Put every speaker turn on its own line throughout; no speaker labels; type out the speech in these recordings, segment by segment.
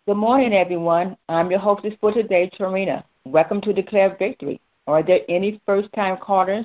Good morning, everyone. I'm your hostess for today, Tarina. Welcome to Declare Victory. Are there any first-time callers?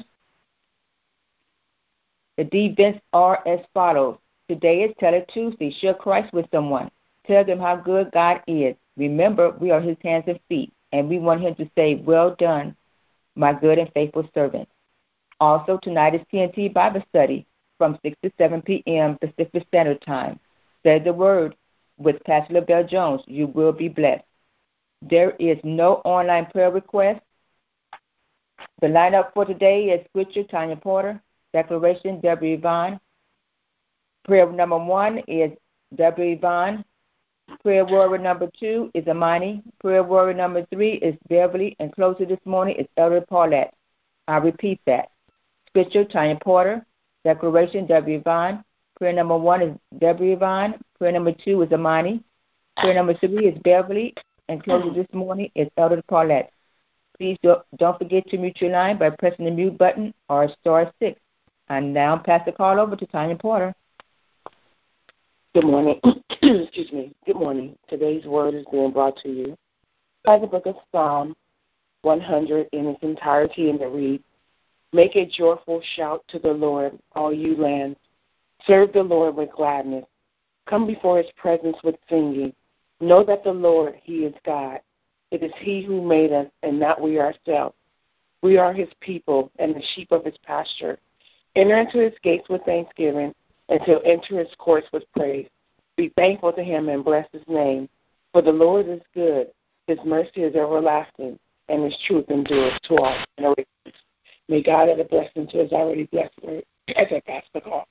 The events are as follows. Today is Tell It Tuesday. Share Christ with someone. Tell them how good God is. Remember, we are his hands and feet, and we want him to say, well done, my good and faithful servant. Also, tonight is TNT Bible Study from 6 to 7 p.m. Pacific Standard Time. Say the word with Pastor LaBelle Jones. You will be blessed. There is no online prayer request. The lineup for today is Scripture, Tanya Porter. Declaration, Deborah Yvonne. Prayer number 1 is Deborah Yvonne. Prayer warrior number 2 is Amani. Prayer warrior number 3 is Beverly. And closer this morning is Elder Paulette. I repeat that. Scripture, Tanya Porter. Declaration, Deborah Yvonne. Prayer number 1 is Deborah Yvonne. Prayer number 2 is Amani. Prayer number 3 is Beverly. And closer this morning is Elder Paulette. Please don't forget to mute your line by pressing the mute button or *6. And now pass the call over to Tanya Porter.
Good morning. Excuse me. Good morning. Today's word is being brought to you by the book of Psalm 100 in its entirety, and it reads, Make a joyful shout to the Lord, all you lands. Serve the Lord with gladness. Come before his presence with singing. Know that the Lord, he is God. It is he who made us, and not we ourselves. We are his people and the sheep of his pasture. Enter into his gates with thanksgiving, and to enter his courts with praise. Be thankful to him and bless his name. For the Lord is good. His mercy is everlasting, and his truth endures to all generations. May God add a blessing to his already blessed word as I pass the call.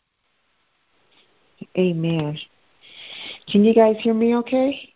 Amen. Can you guys hear me okay?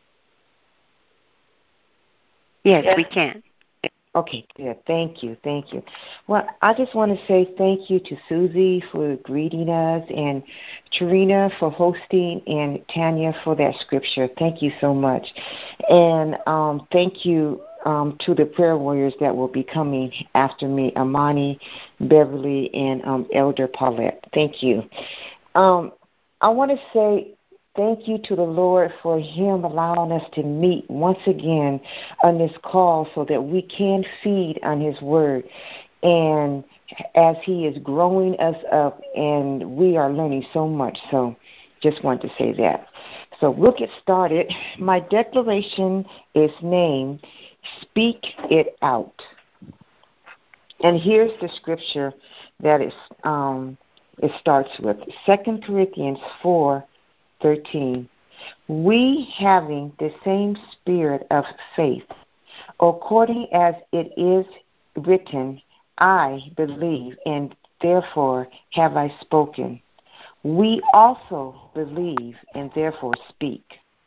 Yes, we can.
Okay, good. Thank you. Well, I just want to say thank you to Susie for greeting us, and Tarina for hosting, and Tanya for that scripture. Thank you so much. And thank you to the prayer warriors that will be coming after me, Amani, Beverly, and Elder Paulette. Thank you. I want to say thank you to the Lord for him allowing us to meet once again on this call so that we can feed on his word. And as he is growing us up, and we are learning so much. So just want to say that. So we'll get started. My declaration is named Speak It Out. And here's the scripture that is, it starts with 2 Corinthians 4:13. We having the same spirit of faith, according as it is written, I believe, and therefore have I spoken. We also believe, and therefore speak.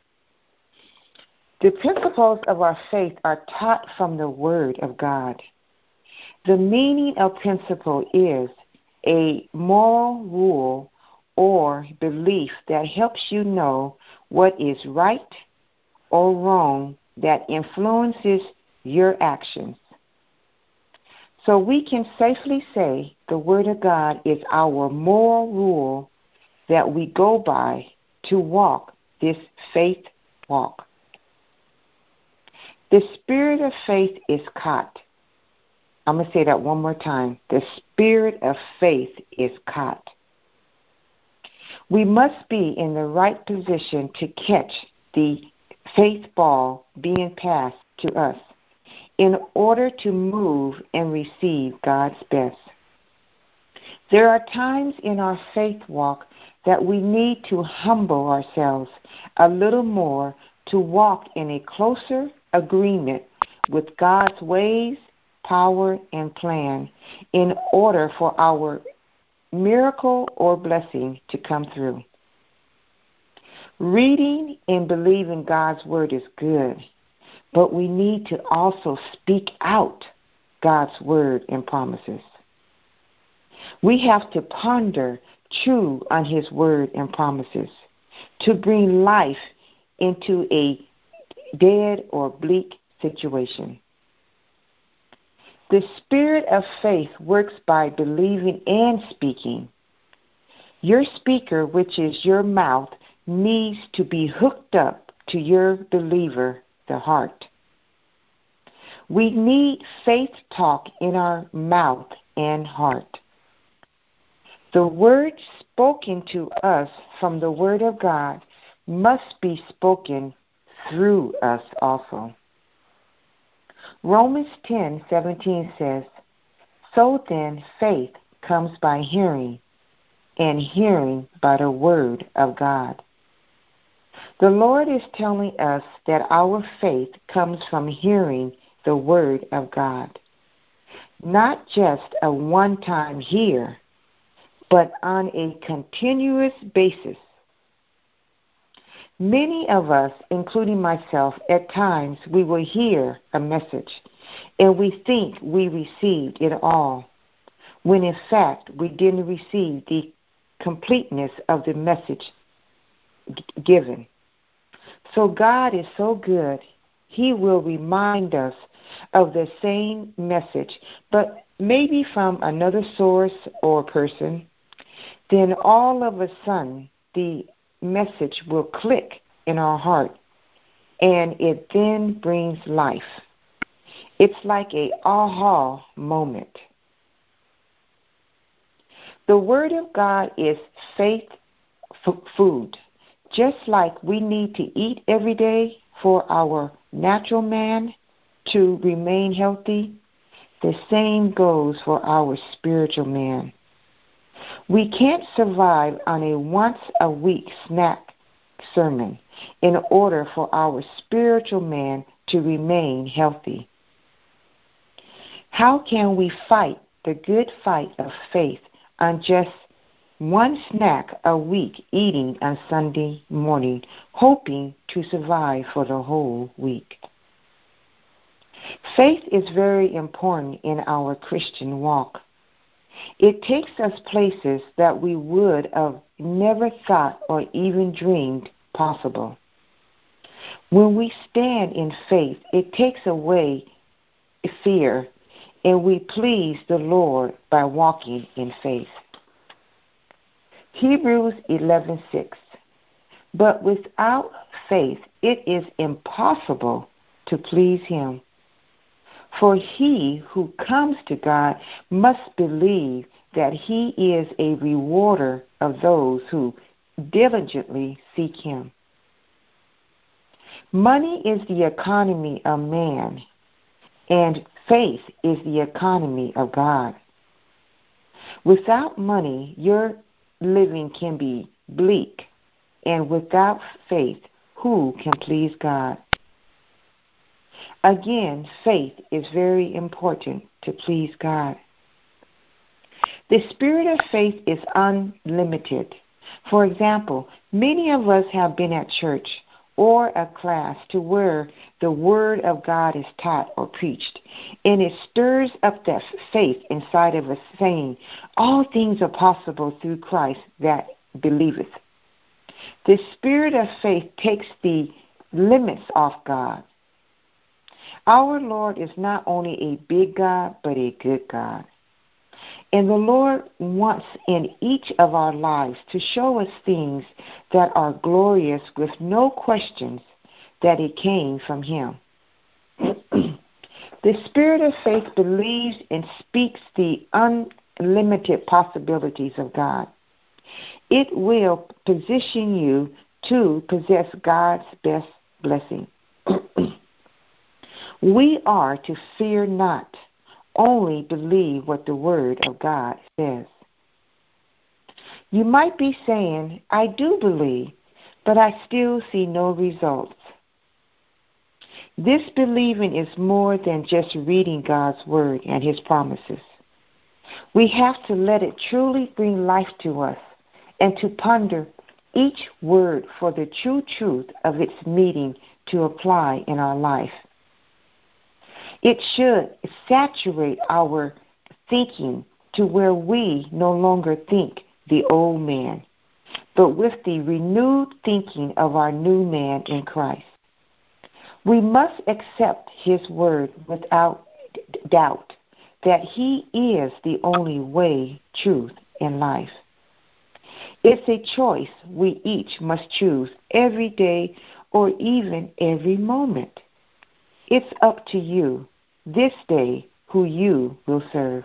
The principles of our faith are taught from the Word of God. The meaning of principle is a moral rule or belief that helps you know what is right or wrong, that influences your actions. So we can safely say the Word of God is our moral rule that we go by to walk this faith walk. The spirit of faith is caught. I'm going to say that one more time. The spirit of faith is caught. We must be in the right position to catch the faith ball being passed to us in order to move and receive God's best. There are times in our faith walk that we need to humble ourselves a little more to walk in a closer agreement with God's ways, power, and plan in order for our miracle or blessing to come through. Reading and believing God's word is good, but we need to also speak out God's word and promises. We have to ponder true on his word and promises to bring life into a dead or bleak situation. The spirit of faith works by believing and speaking. Your speaker, which is your mouth, needs to be hooked up to your believer the heart. We need faith talk in our mouth and heart. The word spoken to us from the Word of God must be spoken through us also. Romans 10:17 says, "So then faith comes by hearing, and hearing by the Word of God." The Lord is telling us that our faith comes from hearing the Word of God. Not just a one-time hear, but on a continuous basis. Many of us, including myself, at times we will hear a message and we think we received it all, when in fact we didn't receive the completeness of the message given. So God is so good, He will remind us of the same message, but maybe from another source or person. Then all of a sudden, the message will click in our heart, and it then brings life. It's like a aha moment. The Word of God is faith food. Just like we need to eat every day for our natural man to remain healthy, the same goes for our spiritual man. We can't survive on a once-a-week snack sermon in order for our spiritual man to remain healthy. How can we fight the good fight of faith on just one snack a week eating on Sunday morning, hoping to survive for the whole week? Faith is very important in our Christian walk. It takes us places that we would have never thought or even dreamed possible. When we stand in faith, it takes away fear, and we please the Lord by walking in faith. Hebrews 11:6. But without faith it is impossible to please Him. For he who comes to God must believe that He is a rewarder of those who diligently seek Him. Money is the economy of man, and faith is the economy of God. Without money, your living can be bleak, and without faith, who can please God? Again, faith is very important to please God. The spirit of faith is unlimited. For example, many of us have been at church or a class to where the Word of God is taught or preached, and it stirs up that faith inside of us, saying, all things are possible through Christ that believeth. The spirit of faith takes the limits off God. Our Lord is not only a big God, but a good God. And the Lord wants in each of our lives to show us things that are glorious with no questions that it came from Him. The spirit of faith believes and speaks the unlimited possibilities of God. It will position you to possess God's best blessing. We are to fear not, only believe what the Word of God says. You might be saying, I do believe, but I still see no results. This believing is more than just reading God's Word and His promises. We have to let it truly bring life to us and to ponder each word for the true truth of its meaning to apply in our life. It should saturate our thinking to where we no longer think the old man, but with the renewed thinking of our new man in Christ. We must accept His word without doubt that He is the only way, truth, and life. It's a choice we each must choose every day or even every moment. It's up to you this day who you will serve.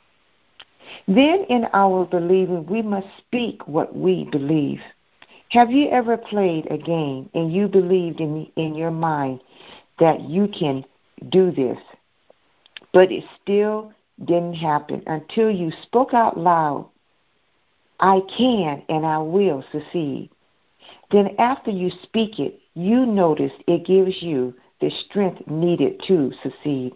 Then in our believing, we must speak what we believe. Have you ever played a game and you believed in your mind that you can do this, but it still didn't happen until you spoke out loud, I can and I will succeed. Then after you speak it, you notice it gives you the strength needed to succeed.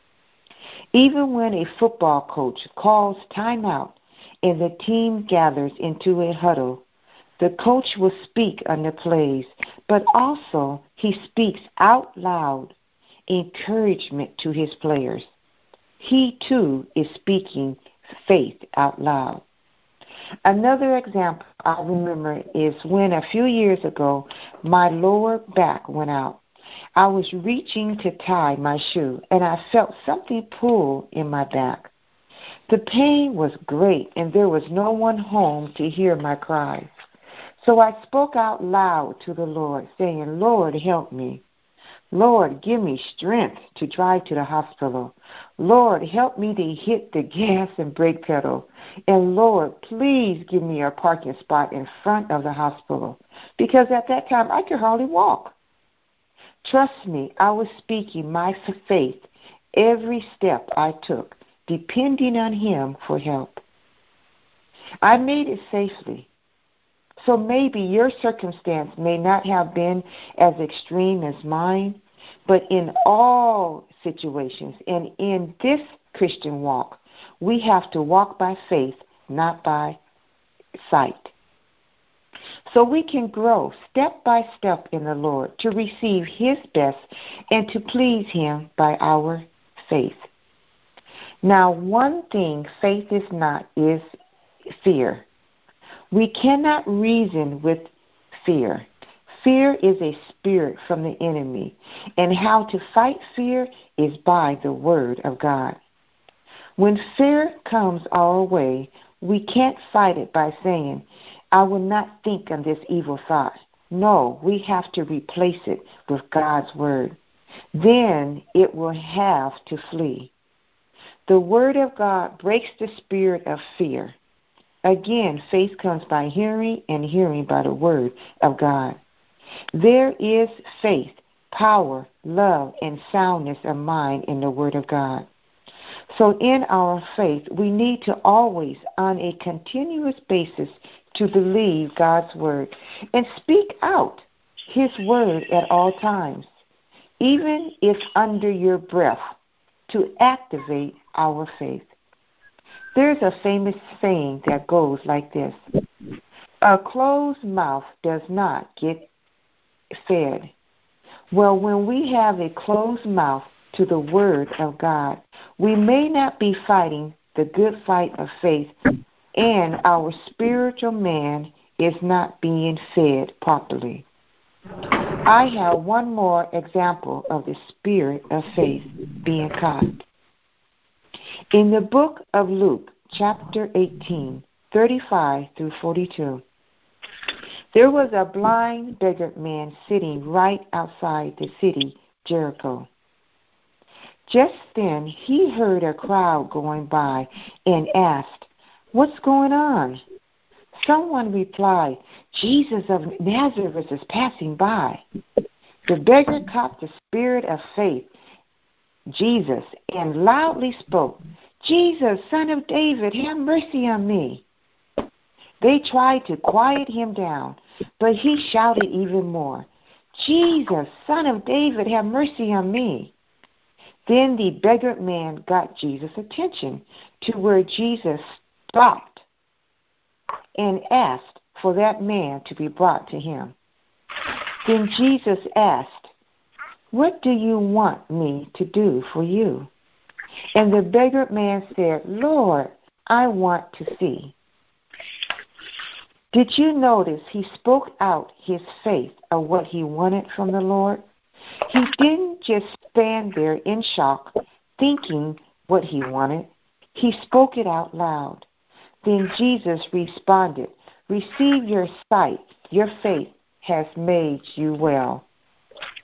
Even when a football coach calls timeout and the team gathers into a huddle, the coach will speak on the plays, but also he speaks out loud encouragement to his players. He too is speaking faith out loud. Another example I remember is when a few years ago my lower back went out. I was reaching to tie my shoe and I felt something pull in my back. The pain was great and there was no one home to hear my cries. So I spoke out loud to the Lord, saying, Lord, help me. Lord, give me strength to drive to the hospital. Lord, help me to hit the gas and brake pedal. And Lord, please give me a parking spot in front of the hospital, because at that time I could hardly walk. Trust me, I was speaking my faith every step I took, depending on Him for help. I made it safely. So maybe your circumstance may not have been as extreme as mine, but in all situations and in this Christian walk, we have to walk by faith, not by sight. So we can grow step by step in the Lord to receive His best and to please Him by our faith. Now, one thing faith is not is fear. We cannot reason with fear. Fear is a spirit from the enemy, and how to fight fear is by the Word of God. When fear comes our way, we can't fight it by saying, I will not think on this evil thought. No, we have to replace it with God's Word. Then it will have to flee. The Word of God breaks the spirit of fear. Again, faith comes by hearing, and hearing by the Word of God. There is faith, power, love, and soundness of mind in the Word of God. So in our faith, we need to always, on a continuous basis, to believe God's Word and speak out His Word at all times, even if under your breath, to activate our faith. There's a famous saying that goes like this: a closed mouth does not get fed. Well, when we have a closed mouth to the Word of God, we may not be fighting the good fight of faith, and our spiritual man is not being fed properly. I have one more example of the spirit of faith being caught. In the book of Luke, chapter 18, 35 through 42, there was a blind beggar man sitting right outside the city, Jericho. Just then he heard a crowd going by and asked, What's going on? Someone replied, Jesus of Nazareth is passing by. The beggar caught the spirit of faith, Jesus, and loudly spoke, Jesus, Son of David, have mercy on me. They tried to quiet him down, but he shouted even more, Jesus, Son of David, have mercy on me. Then the beggar man got Jesus' attention to where Jesus stopped and asked for that man to be brought to him. Then Jesus asked, What do you want me to do for you? And the beggar man said, Lord, I want to see. Did you notice he spoke out his faith of what he wanted from the Lord? He didn't just stand there in shock, thinking what he wanted. He spoke it out loud. Then Jesus responded, Receive your sight. Your faith has made you well.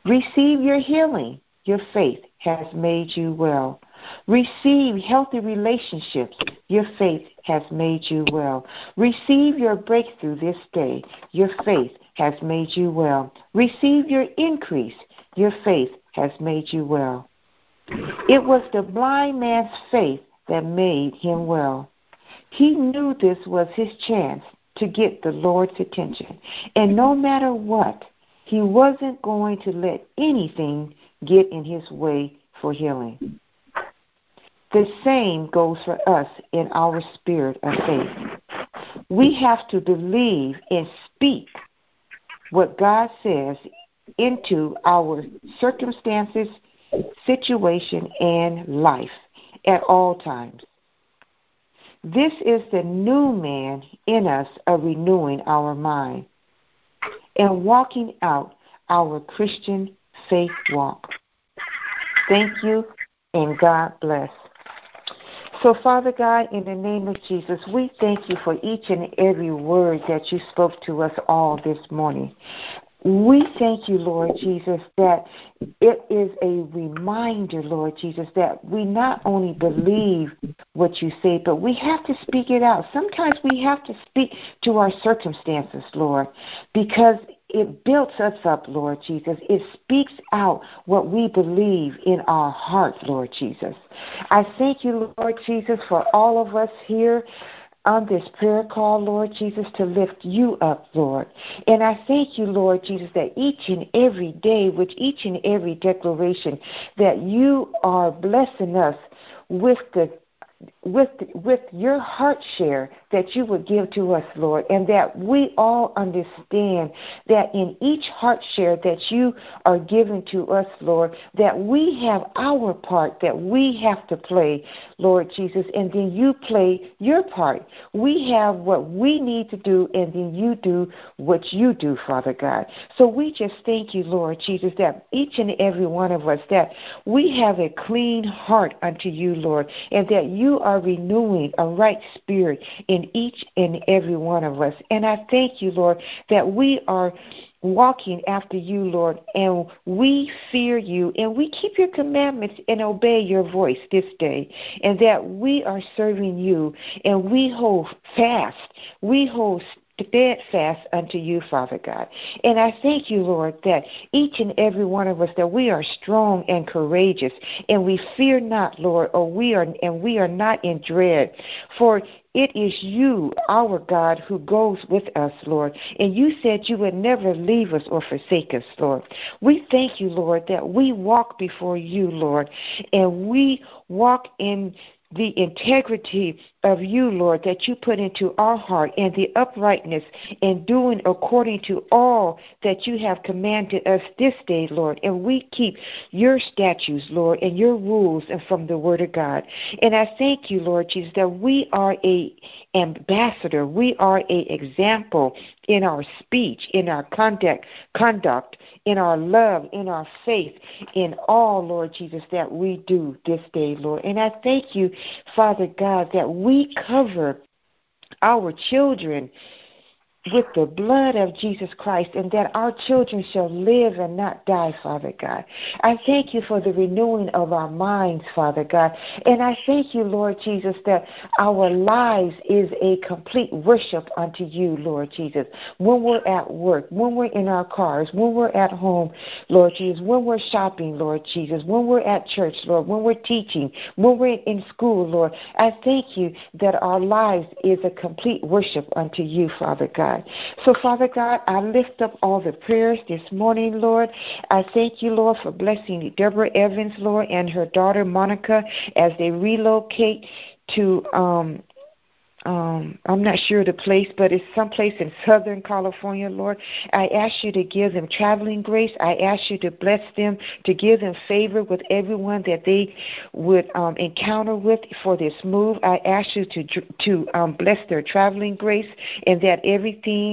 Receive your healing. Your faith has made you well. Receive healthy relationships. Your faith has made you well. Receive your breakthrough this day. Your faith has made you well. Receive your increase. Your faith has made you well. It was the blind man's faith that made him well. He knew this was his chance to get the Lord's attention. And no matter what, he wasn't going to let anything get in his way for healing. The same goes for us in our spirit of faith. We have to believe and speak what God says into our circumstances, situation, and life at all times. This is the new man in us of renewing our mind and walking out our Christian faith walk. Thank you, and God bless. So, Father God, in the name of Jesus, we thank you for each and every word that you spoke to us all this morning. We thank you, Lord Jesus, that it is a reminder, Lord Jesus, that we not only believe what you say, but we have to speak it out. Sometimes we have to speak to our circumstances, Lord, because it builds us up, Lord Jesus. It speaks out what we believe in our heart, Lord Jesus. I thank you, Lord Jesus, for all of us here on this prayer call, Lord Jesus, to lift you up, Lord. And I thank you, Lord Jesus, that each and every day, with each and every declaration, that you are blessing us with your heart share that you would give to us, Lord, and that we all understand that in each heart share that you are giving to us, Lord, that we have our part that we have to play, Lord Jesus, and then you play your part. We have what we need to do, and then you do what you do, Father God. So we just thank you, Lord Jesus, that each and every one of us, that we have a clean heart unto you, Lord, and that you are renewing a right spirit in each and every one of us. And I thank you, Lord, that we are walking after you, Lord, and we fear you, and we keep your commandments and obey your voice this day, and that we are serving you, and we hold fast, we hold steadfast unto you, Father God. And I thank you, Lord, that each and every one of us, that we are strong and courageous, and we fear not, Lord, we are not in dread, for it is you, our God, who goes with us, Lord. And you said you would never leave us or forsake us, Lord. We thank you, Lord, that we walk before you, Lord, and we walk in the integrity of you, Lord, that you put into our heart, and the uprightness in doing according to all that you have commanded us this day, Lord. And we keep your statutes, Lord, and your rules and from the word of God. And I thank you, Lord Jesus, that we are a ambassador. We are a example in our speech, in our conduct, in our love, in our faith, in all, Lord Jesus, that we do this day, Lord. And I thank you, Father God, that we cover our children with the blood of Jesus Christ, and that our children shall live and not die, Father God. I thank you for the renewing of our minds, Father God. And I thank you, Lord Jesus, that our lives is a complete worship unto you, Lord Jesus. When we're at work, when we're in our cars, when we're at home, Lord Jesus, when we're shopping, Lord Jesus, when we're at church, Lord, when we're teaching, when we're in school, Lord, I thank you that our lives is a complete worship unto you, Father God. So, Father God, I lift up all the prayers this morning, Lord. I thank you, Lord, for blessing Deborah Evans, Lord, and her daughter Monica as they relocate to I'm not sure the place, but it's someplace in Southern California, Lord. I ask you to give them traveling grace. I ask you to bless them, to give them favor with everyone that they would encounter with for this move. I ask you to bless their traveling grace, and that everything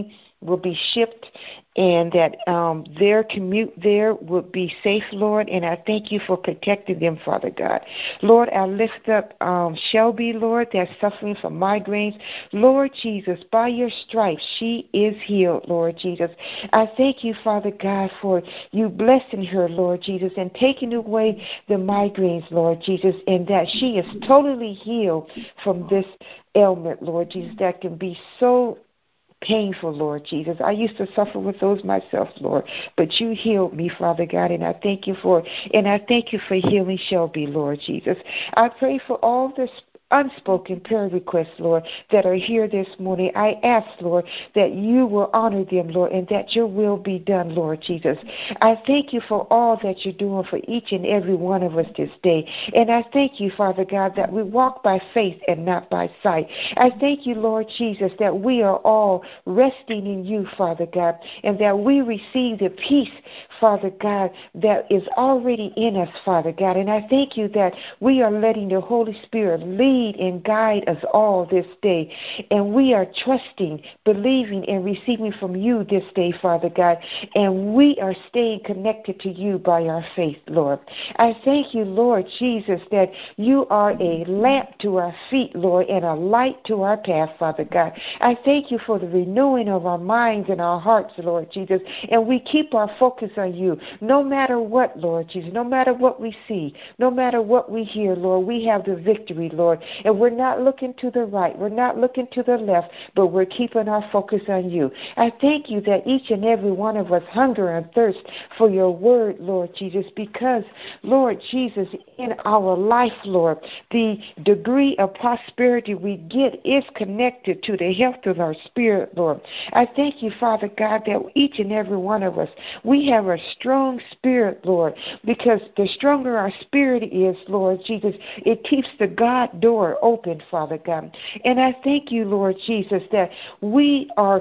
will be shipped and that their commute there would be safe, Lord, and I thank you for protecting them, Father God. Lord, I lift up Shelby, Lord, that's suffering from migraines. Lord Jesus, by your stripes, she is healed, Lord Jesus. I thank you, Father God, for you blessing her, Lord Jesus, and taking away the migraines, Lord Jesus, and that she is totally healed from this ailment, Lord Jesus, that can be so painful, Lord Jesus. I used to suffer with those myself, Lord, but you healed me, Father God, and I thank you for it. And I thank you for healing Shelby, Lord Jesus. I pray for all this unspoken prayer requests, Lord, that are here this morning. I ask, Lord, that you will honor them, Lord, and that your will be done, Lord Jesus. I thank you for all that you're doing for each and every one of us this day. And I thank you, Father God, that we walk by faith and not by sight. I thank you, Lord Jesus, that we are all resting in you, Father God, and that we receive the peace, Father God, that is already in us, Father God. And I thank you that we are letting the Holy Spirit lead and guide us all this day. And we are trusting, believing, and receiving from you this day, Father God. And we are staying connected to you by our faith, Lord. I thank you, Lord Jesus, that you are a lamp to our feet, Lord, and a light to our path, Father God. I thank you for the renewing of our minds and our hearts, Lord Jesus. And we keep our focus on you, no matter what, Lord Jesus, no matter what we see, no matter what we hear, Lord, we have the victory, Lord. And we're not looking to the right, we're not looking to the left, but we're keeping our focus on you. I thank you that each and every one of us hunger and thirst for your word, Lord Jesus, because, Lord Jesus, in our life, Lord, the degree of prosperity we get is connected to the health of our spirit, Lord. I thank you, Father God, that each and every one of us, we have a strong spirit, Lord, because the stronger our spirit is, Lord Jesus, it keeps the God door open, Father God. And I thank you, Lord Jesus, that we are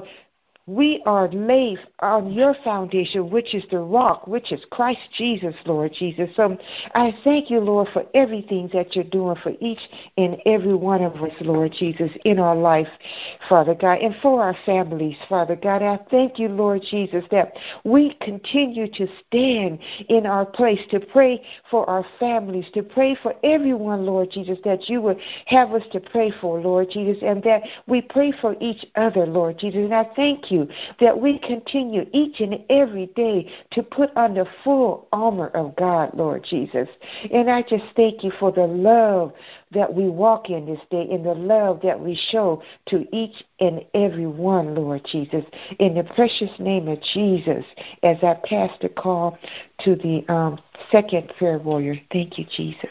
laid on your foundation, which is the rock, which is Christ Jesus, Lord Jesus. So I thank you, Lord, for everything that you're doing for each and every one of us, Lord Jesus, in our life, Father God, and for our families, Father God. I thank you, Lord Jesus, that we continue to stand in our place to pray for our families, to pray for everyone, Lord Jesus, that you would have us to pray for, Lord Jesus, and that we pray for each other, Lord Jesus. And I thank you that we continue each and every day to put on the full armor of God, Lord Jesus. And I just thank you for the love that we walk in this day and the love that we show to each and every one, Lord Jesus. In the precious name of Jesus, as I pass the call to the second prayer warrior. Thank you, Jesus.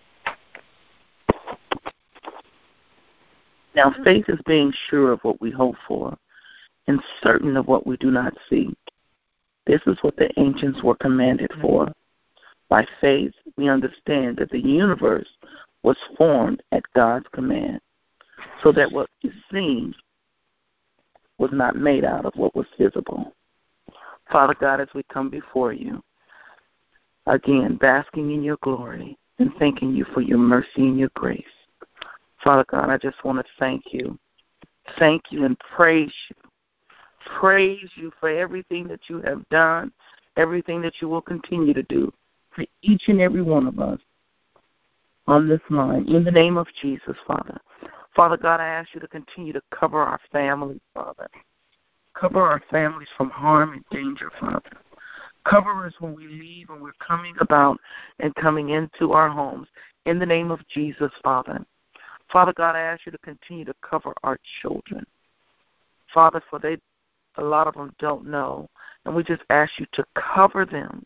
Now, faith is being sure of what we hope for and certain of what we do not see. This is what the ancients were commanded for. By faith, we understand that the universe was formed at God's command, so that what is seen was not made out of what was visible. Father God, as we come before you, again, basking in your glory and thanking you for your mercy and your grace. Father God, I just want to thank you. Thank you and praise you. Praise you for everything that you have done, everything that you will continue to do for each and every one of us on this line. In the name of Jesus, Father. Father God, I ask you to continue to cover our families, Father. Cover our families from harm and danger, Father. Cover us when we leave and we're coming about and coming into our homes. In the name of Jesus, Father. Father God, I ask you to continue to cover our children. Father, for a lot of them don't know, and we just ask you to cover them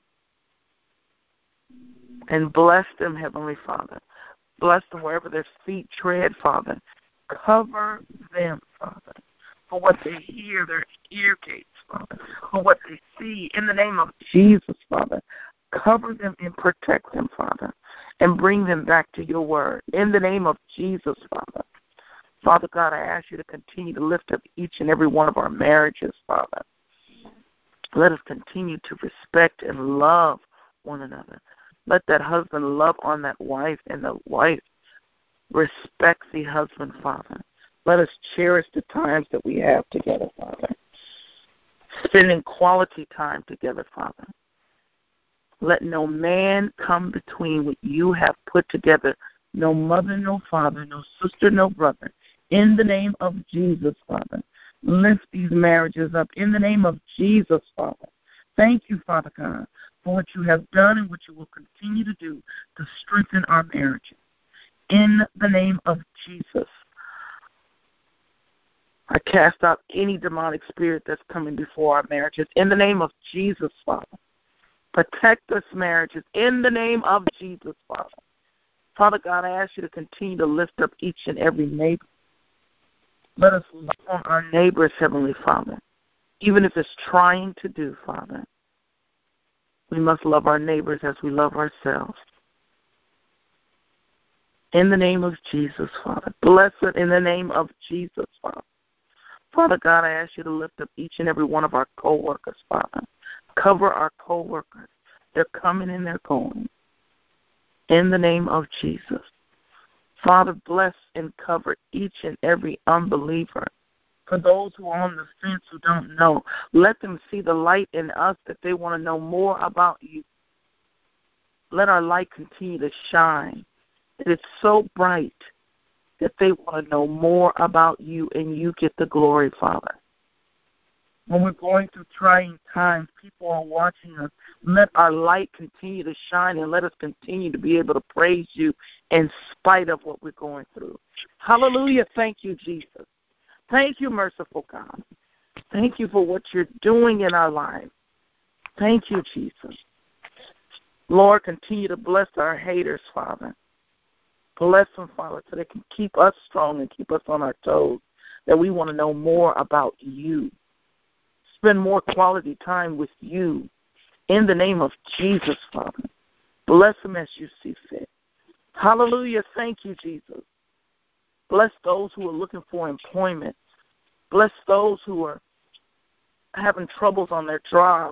and bless them, Heavenly Father. Bless them wherever their feet tread, Father. Cover them, Father, for what they hear, their ear gates, Father, for what they see. In the name of Jesus, Father, cover them and protect them, Father, and bring them back to your word. In the name of Jesus, Father. Father God, I ask you to continue to lift up each and every one of our marriages, Father. Let us continue to respect and love one another. Let that husband love on that wife, and the wife respect the husband, Father. Let us cherish the times that we have together, Father. spending quality time together, Father. Let no man come between what you have put together, no mother, no father, no sister, no brother. In the name of Jesus, Father, lift these marriages up. In the name of Jesus, Father, thank you, Father God, for what you have done and what you will continue to do to strengthen our marriages. In the name of Jesus, I cast out any demonic spirit that's coming before our marriages. In the name of Jesus, Father, protect us marriages. In the name of Jesus, Father. Father God, I ask you to continue to lift up each and every neighbor. Let us love on our neighbors, Heavenly Father, even if it's trying to do, Father. We must love our neighbors as we love ourselves. In the name of Jesus, Father. Bless it in the name of Jesus, Father. Father God, I ask you to lift up each and every one of our co-workers, Father. Cover our co-workers. They're coming and they're going. In the name of Jesus. Father, bless and cover each and every unbeliever. For those who are on the fence who don't know, let them see the light in us that they want to know more about you. Let our light continue to shine. It is so bright that they want to know more about you and you get the glory, Father. When we're going through trying times, people are watching us. Let our light continue to shine and let us continue to be able to praise you in spite of what we're going through. Hallelujah. Thank you, Jesus. Thank you, merciful God. Thank you for what you're doing in our lives. Thank you, Jesus. Lord, continue to bless our haters, Father. Bless them, Father, so they can keep us strong and keep us on our toes, that we want to know more about you. Spend more quality time with you. In the name of Jesus, Father. Bless them as you see fit. Hallelujah. Thank you, Jesus. Bless those who are looking for employment. Bless those who are having troubles on their job.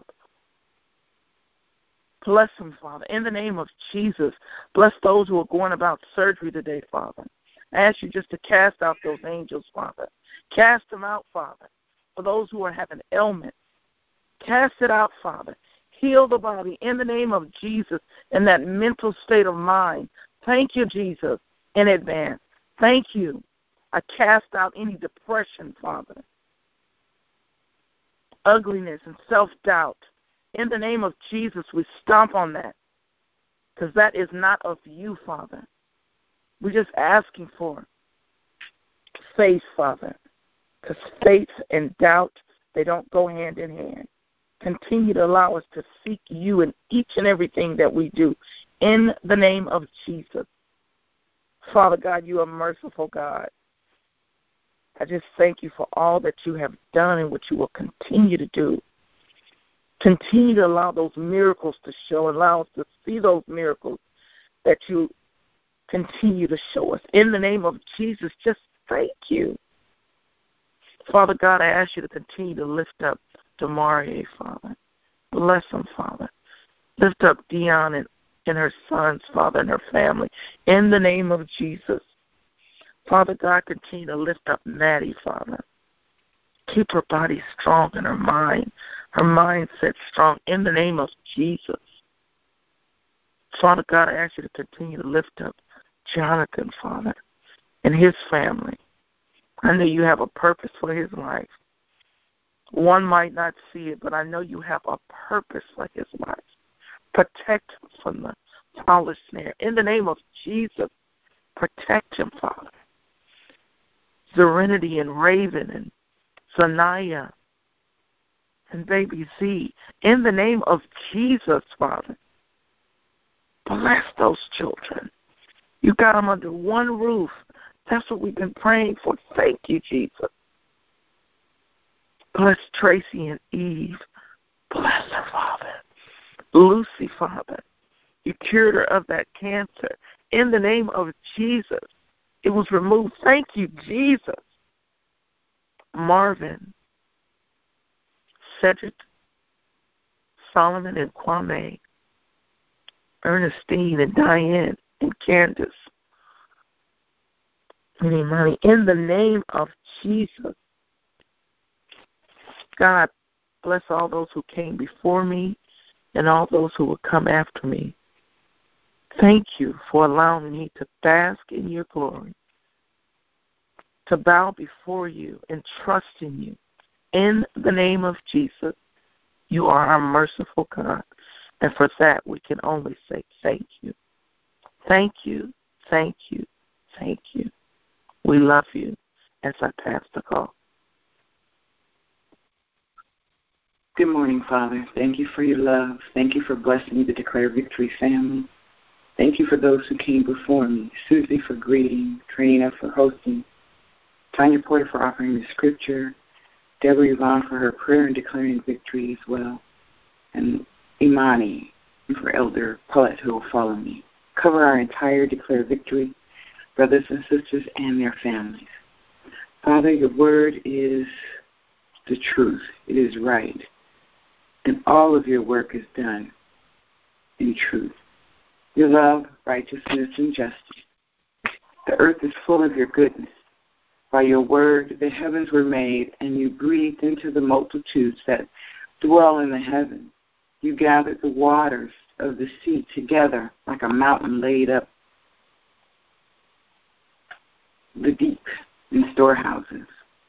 Bless them, Father. In the name of Jesus, bless those who are going about surgery today, Father. I ask you just to cast out those angels, Father. Cast them out, Father. For those who are having ailments, cast it out, Father. Heal the body in the name of Jesus in that mental state of mind. Thank you, Jesus, in advance. Thank you. I cast out any depression, Father, ugliness and self-doubt. In the name of Jesus, we stomp on that because that is not of you, Father. We're just asking for faith, Father, because faith and doubt, they don't go hand in hand. Continue to allow us to seek you in each and everything that we do. In the name of Jesus. Father God, you are merciful, God. I just thank you for all that you have done and what you will continue to do. Continue to allow those miracles to show. Allow us to see those miracles that you continue to show us. In the name of Jesus, just thank you. Father God, I ask you to continue to lift up Demarie, Father. Bless them, Father. Lift up Dion and her sons, Father, and her family. In the name of Jesus. Father God, continue to lift up Maddie, Father. Keep her body strong and her mindset strong. In the name of Jesus. Father God, I ask you to continue to lift up Jonathan, Father, and his family. I know you have a purpose for his life. One might not see it, but I know you have a purpose for his life. Protect him from the foul snare. In the name of Jesus, protect him, Father. Serenity and Raven and Zanaya and Baby Z. In the name of Jesus, Father, bless those children. You got them under one roof. That's what we've been praying for. Thank you, Jesus. Bless Tracy and Eve. Bless her, Father. Lucy, Father. You cured her of that cancer. In the name of Jesus, it was removed. Thank you, Jesus. Marvin, Cedric, Solomon, and Kwame, Ernestine, and Diane, and Candace. In the name of Jesus, God, Bless all those who came before me and all those who will come after me. Thank you for allowing me to bask in your glory, to bow before you and trust in you. In the name of Jesus, you are our merciful God, and for that we can only say thank you. Thank you, thank you, thank you. We love you as I pass the call.
Good morning, Father. Thank you for your love. Thank you for blessing the Declare Victory family. Thank you for those who came before me. Susie for greeting, Trina for hosting, Tanya Porter for offering the scripture, Deborah Yvonne for her prayer and declaring victory as well, and Imani for Elder Paulette who will follow me. Cover our entire Declare Victory, brothers and sisters and their families. Father, your word is the truth. It is right. And all of your work is done in truth. Your love, righteousness, and justice. The earth is full of your goodness. By your word, the heavens were made, and you breathed into the multitudes that dwell in the heavens. You gathered the waters of the sea together like a mountain laid up the deep in storehouses.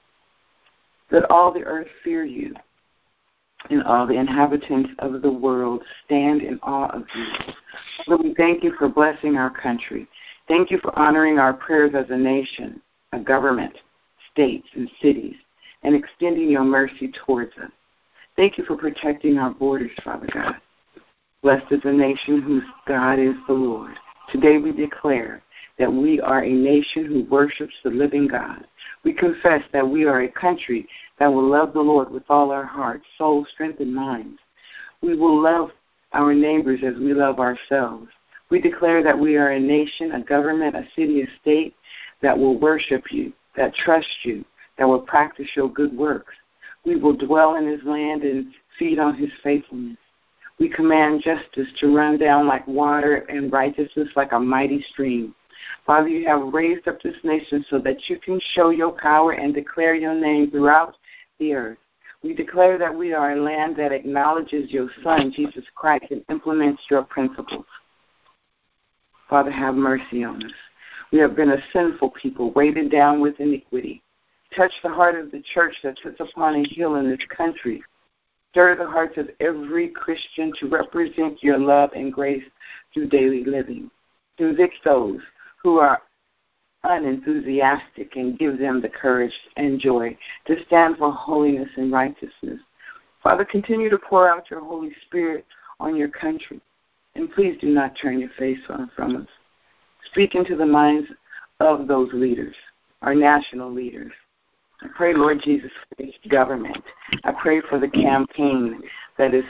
Let all the earth fear you, and all the inhabitants of the world stand in awe of you. Lord, we thank you for blessing our country. Thank you for honoring our prayers as a nation, a government, states, and cities, and extending your mercy towards us. Thank you for protecting our borders, Father God. Blessed is the nation whose God is the Lord. Today we declare that we are a nation who worships the living God. We confess that we are a country that will love the Lord with all our hearts, soul, strength, and minds. We will love our neighbors as we love ourselves. We declare that we are a nation, a government, a city, a state that will worship you, that trust you, that will practice your good works. We will dwell in his land and feed on his faithfulness. We command justice to run down like water and righteousness like a mighty stream. Father, you have raised up this nation so that you can show your power and declare your name throughout the earth. We declare that we are a land that acknowledges your Son, Jesus Christ, and implements your principles. Father, have mercy on us. We have been a sinful people, weighted down with iniquity. Touch the heart of the church that sits upon a hill in this country. Stir the hearts of every Christian to represent your love and grace through daily living. Convict those who are unenthusiastic and give them the courage and joy to stand for holiness and righteousness. Father, continue to pour out your Holy Spirit on your country, and please do not turn your face from us. Speak into the minds of those leaders, our national leaders. I pray, Lord Jesus, for this government. I pray for the campaign that is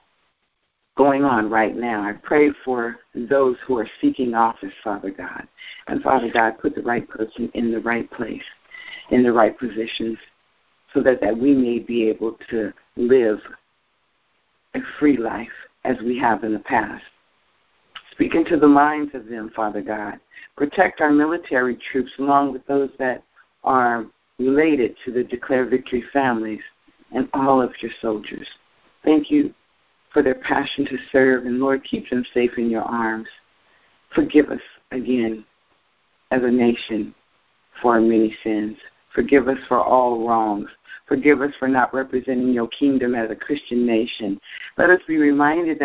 going on right now. I pray for those who are seeking office, Father God. And Father God, put the right person in the right place, in the right positions, so that we may be able to live a free life as we have in the past. Speak into the minds of them, Father God. Protect our military troops along with those that are related to the Declare Victory families and all of your soldiers. Thank you for their passion to serve, and Lord, keep them safe in your arms. Forgive us again as a nation for our many sins. Forgive us for all wrongs. Forgive us for not representing your kingdom as a Christian nation. Let us be reminded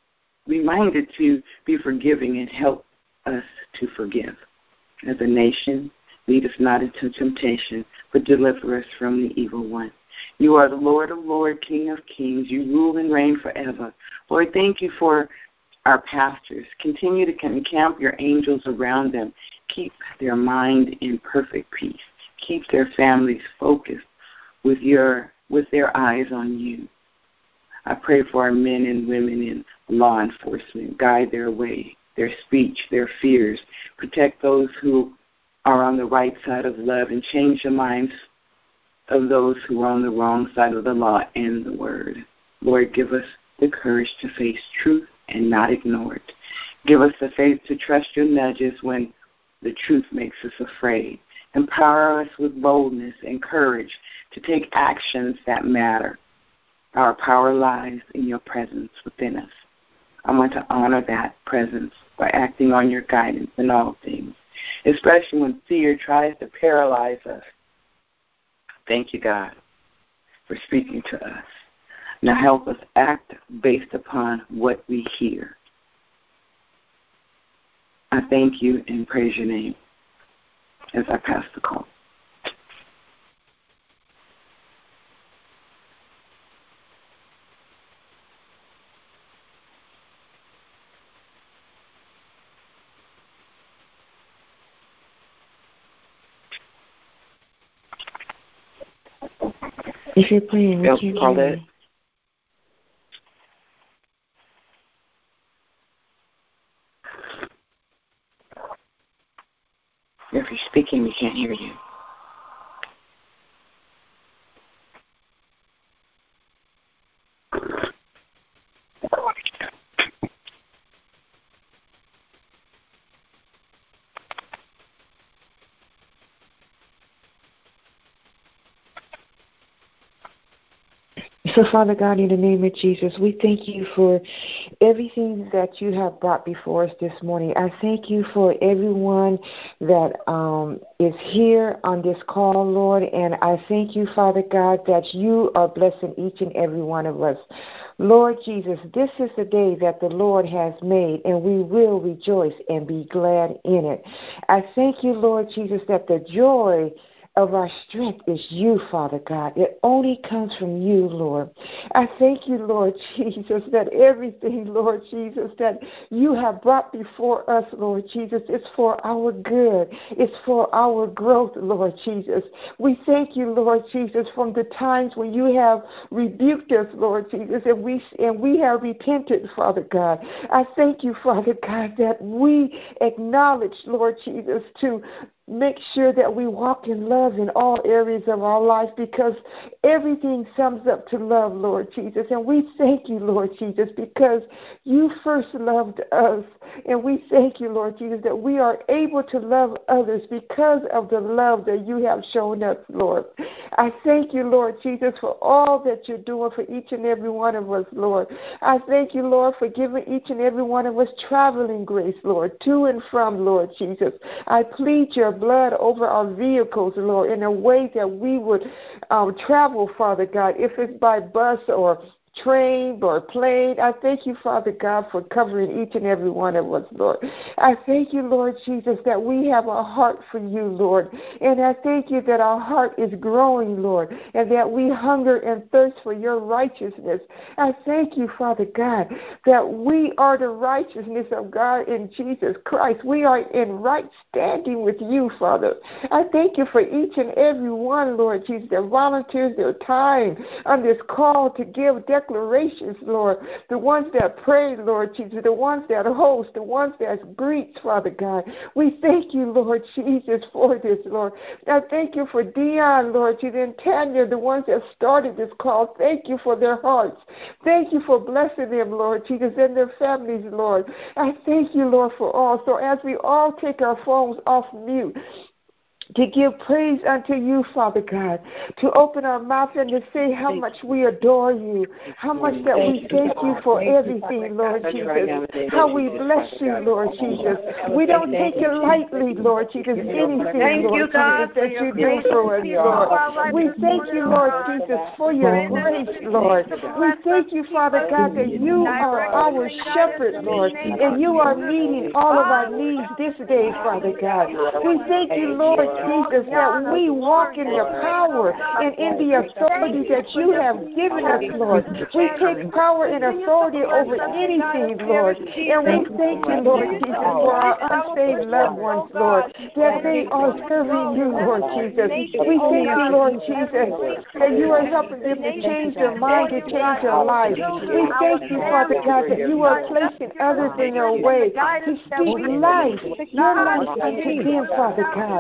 to be forgiving and help us to forgive. As a nation, lead us not into temptation, but deliver us from the evil one. You are the Lord of lords, King of kings. You rule and reign forever. Lord, thank you for our pastors. Continue to encamp your angels around them. Keep their mind in perfect peace. Keep their families focused with their eyes on you. I pray for our men and women in law enforcement. Guide their way, their speech, their fears. Protect those who are on the right side of love, and change the minds of those who are on the wrong side of the law and the word. Lord, give us the courage to face truth and not ignore it. Give us the faith to trust your nudges when the truth makes us afraid. Empower us with boldness and courage to take actions that matter. Our power lies in your presence within us. I want to honor that presence by acting on your guidance in all things, especially when fear tries to paralyze us. Thank you, God, for speaking to us. Now help us act based upon what we hear. I thank you and praise your name as I pass the call.
If you're praying, we can't hear you.
If you're speaking, we can't hear you.
So, Father God, in the name of Jesus, we thank you for everything that you have brought before us this morning. I thank you for everyone that is here on this call, Lord, and I thank you, Father God, that you are blessing each and every one of us. Lord Jesus, this is the day that the Lord has made, and we will rejoice and be glad in it. I thank you, Lord Jesus, that the joy of our strength is you, Father God. It only comes from you, Lord. I thank you, Lord Jesus, that everything, Lord Jesus, that you have brought before us, Lord Jesus, is for our good. It's for our growth, Lord Jesus. We thank you, Lord Jesus, from the times when you have rebuked us, Lord Jesus, and we have repented, Father God. I thank you, Father God, that we acknowledge, Lord Jesus, to make sure that we walk in love in all areas of our life, because everything sums up to love, Lord Jesus. And we thank you, Lord Jesus, because you first loved us. And we thank you, Lord Jesus, that we are able to love others because of the love that you have shown us, Lord. I thank you, Lord Jesus, for all that you're doing for each and every one of us, Lord. I thank you, Lord, for giving each and every one of us traveling grace, Lord, to and from, Lord Jesus. I plead your blood over our vehicles, Lord, in a way that we would travel, Father God, if it's by bus or train or plane. I thank you, Father God, for covering each and every one of us, Lord. I thank you, Lord Jesus, that we have a heart for you, Lord. And I thank you that our heart is growing, Lord, and that we hunger and thirst for your righteousness. I thank you, Father God, that we are the righteousness of God in Jesus Christ. We are in right standing with you, Father. I thank you for each and every one, Lord Jesus, that volunteers their time on this call to give declarations, Lord, the ones that pray, Lord Jesus, the ones that host, the ones that greet, Father God. We thank you, Lord Jesus, for this, Lord. I thank you for Dion, Lord Jesus, and Tanya, the ones that started this call. Thank you for their hearts. Thank you for blessing them, Lord Jesus, and their families, Lord. I thank you, Lord, for all. So as we all take our phones off mute, to give praise unto you, Father God, to open our mouth and to say how much we adore you, how much that we thank you for everything, Lord Jesus, how we bless you, Lord Jesus. We don't take it lightly, Lord Jesus, anything, Lord Jesus, that you do for us, Lord. We thank you, Lord Jesus, for your grace, Lord. We thank you, Father God, that you are our shepherd, Lord, and you are meeting all of our needs this day, Father God. We thank you, Lord Jesus, that we walk in your power and in the authority that you have given us, Lord. We take power and authority over anything, Lord. And we thank you, Lord Jesus, for our unsaved loved ones, Lord, that they are serving you, Lord Jesus. We thank you, Lord Jesus, that you are helping them to change their mind, to change their life. We thank you, Father God, that you are placing others in their way to speak life, your life unto them, Father God. We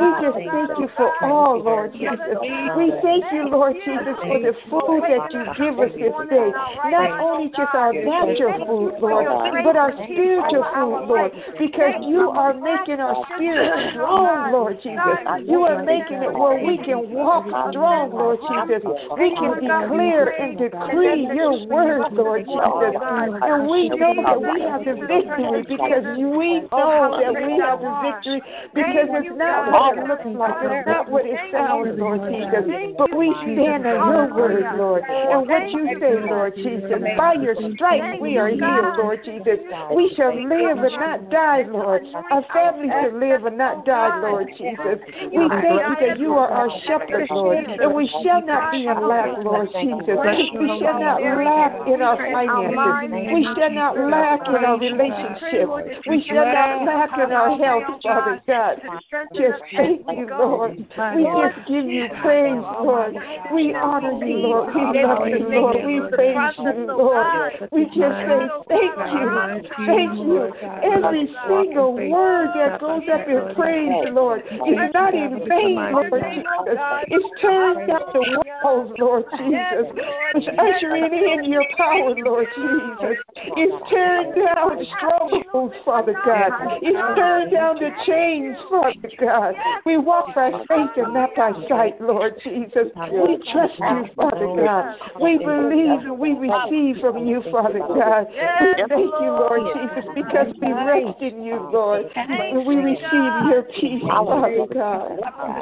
just thank you for all, Lord Jesus. We thank you, Lord Jesus, for the food that you give us this day. Not only just our natural food, Lord, but our spiritual food, Lord, because you are making our spirit strong, Lord Jesus. You are making it where we can walk strong, Lord Jesus. We can declare and decree your word, Lord Jesus. And we know that we have the victory because we know that we have the victory because it's not what it looks like. It's not what it sounds, Lord Jesus. But we stand on your word, Lord. And what you say, Lord Jesus, by your stripes we are healed, Lord Jesus. We shall live and not die, Lord. Our families shall live and not die, Lord Jesus. We thank you that you are our shepherd, Lord, and we shall not be in lack, Lord Jesus. We shall not lack in our finances. We shall not lack in our relationships. We shall not lack in our health, Father God. Just thank you, Lord. We just give you praise, Lord. We honor you, Lord. We love you, Lord. We praise you, Lord. We just say thank you. Thank you. Every single word that goes up in praise, Lord, is not in vain, Lord Jesus. It's turned down the walls, Lord Jesus. It's ushering in your power, Lord Jesus. It's turned down strongholds, Father God. It's turned down the chains, Father God. We walk by faith and not by sight, Lord Jesus. We trust you, Father God. We believe and we receive from you, Father God. We thank you, Lord Jesus, because we rest in you, Lord, and we receive your peace, Father God.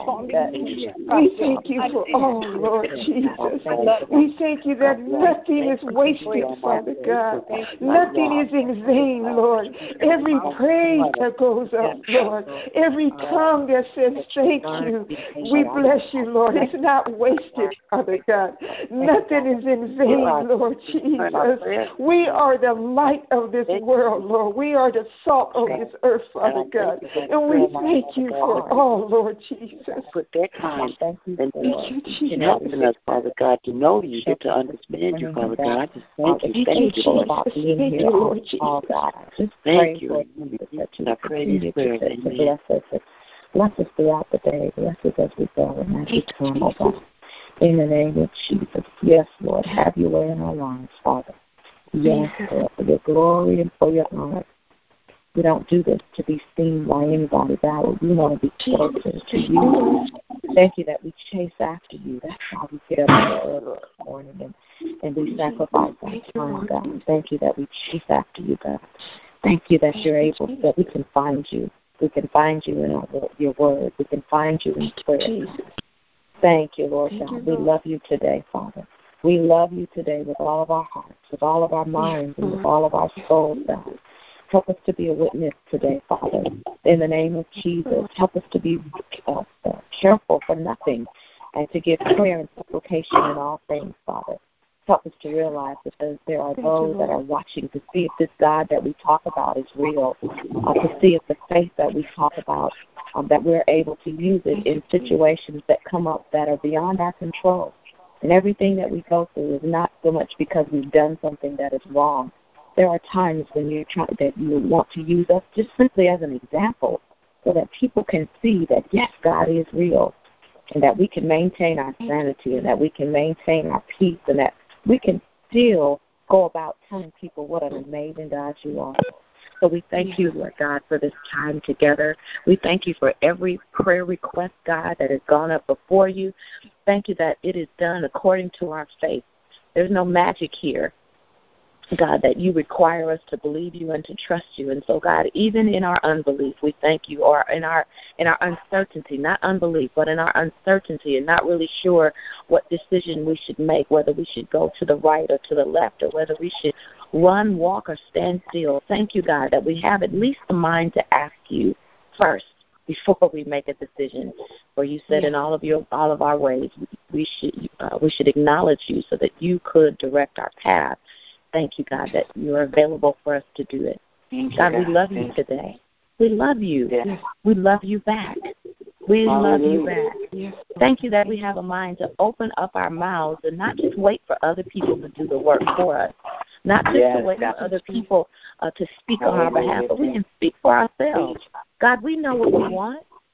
We thank you for all, Lord Jesus. We thank you that nothing is wasted, Father God. Nothing is in vain, Lord. Every praise that goes up, Lord, every tongue that says thank you, we bless you, Lord. It's not wasted, Father God. Nothing is in vain, Lord Jesus. We are the light of this world, Lord. We are the salt of this earth, Father God. And we thank you for all, Lord Jesus.
Put that time and in helping us, Father God, to know you, get to understand you, Father God. Thank you, Lord.
Thank you, Lord Jesus.
Thank you.
I praise you to bless us. Bless us throughout the day. Bless us as we go and as we come, oh God. In the name of Jesus. Yes, Lord. Have your way in our lives, Father. Yes, Lord. For your glory and for your honor. We don't do this to be seen by anybody, God. We want to be closer to you. Thank you that we chase after you. That's why we get up early this morning and we sacrifice our time, God. Thank you that we chase after you, God. Thank you that you're able, that we can find you. We can find you in your word. We can find you in prayer. Thank you, Lord God. We love you today, Father. We love you today with all of our hearts, with all of our minds, and with all of our souls, God. Help us to be a witness today, Father, in the name of Jesus. Help us to be careful for nothing and to give prayer and supplication in all things, Father. Help us to realize that there are those that are watching to see if this God that we talk about is real, to see if the faith that we talk about, that we're able to use it in situations that come up that are beyond our control. And everything that we go through is not so much because we've done something that is wrong. There are times when that you want to use us just simply as an example so that people can see that, yes, God is real, and that we can maintain our sanity and that we can maintain our peace and that we can still go about telling people what an amazing God you are. So we thank you, Lord God, for this time together. We thank you for every prayer request, God, that has gone up before you. Thank you that it is done according to our faith. There's no magic here, God, that you require us to believe you and to trust you. And so, God, even in our unbelief, we thank you, or in our uncertainty, not unbelief, but in our uncertainty and not really sure what decision we should make, whether we should go to the right or to the left, or whether we should run, walk, or stand still. Thank you, God, that we have at least the mind to ask you first before we make a decision. For you said in all of our ways, we should acknowledge you so that you could direct our path. Thank you, God, that you are available for us to do it. God, we love you today. We love you. Yes. We love you back. We love you back. Yes. Thank you that we have a mind to open up our mouths and not just wait for other people to do the work for us, not just to wait for other people to speak on our behalf, but we can speak for ourselves. God, we know what we want.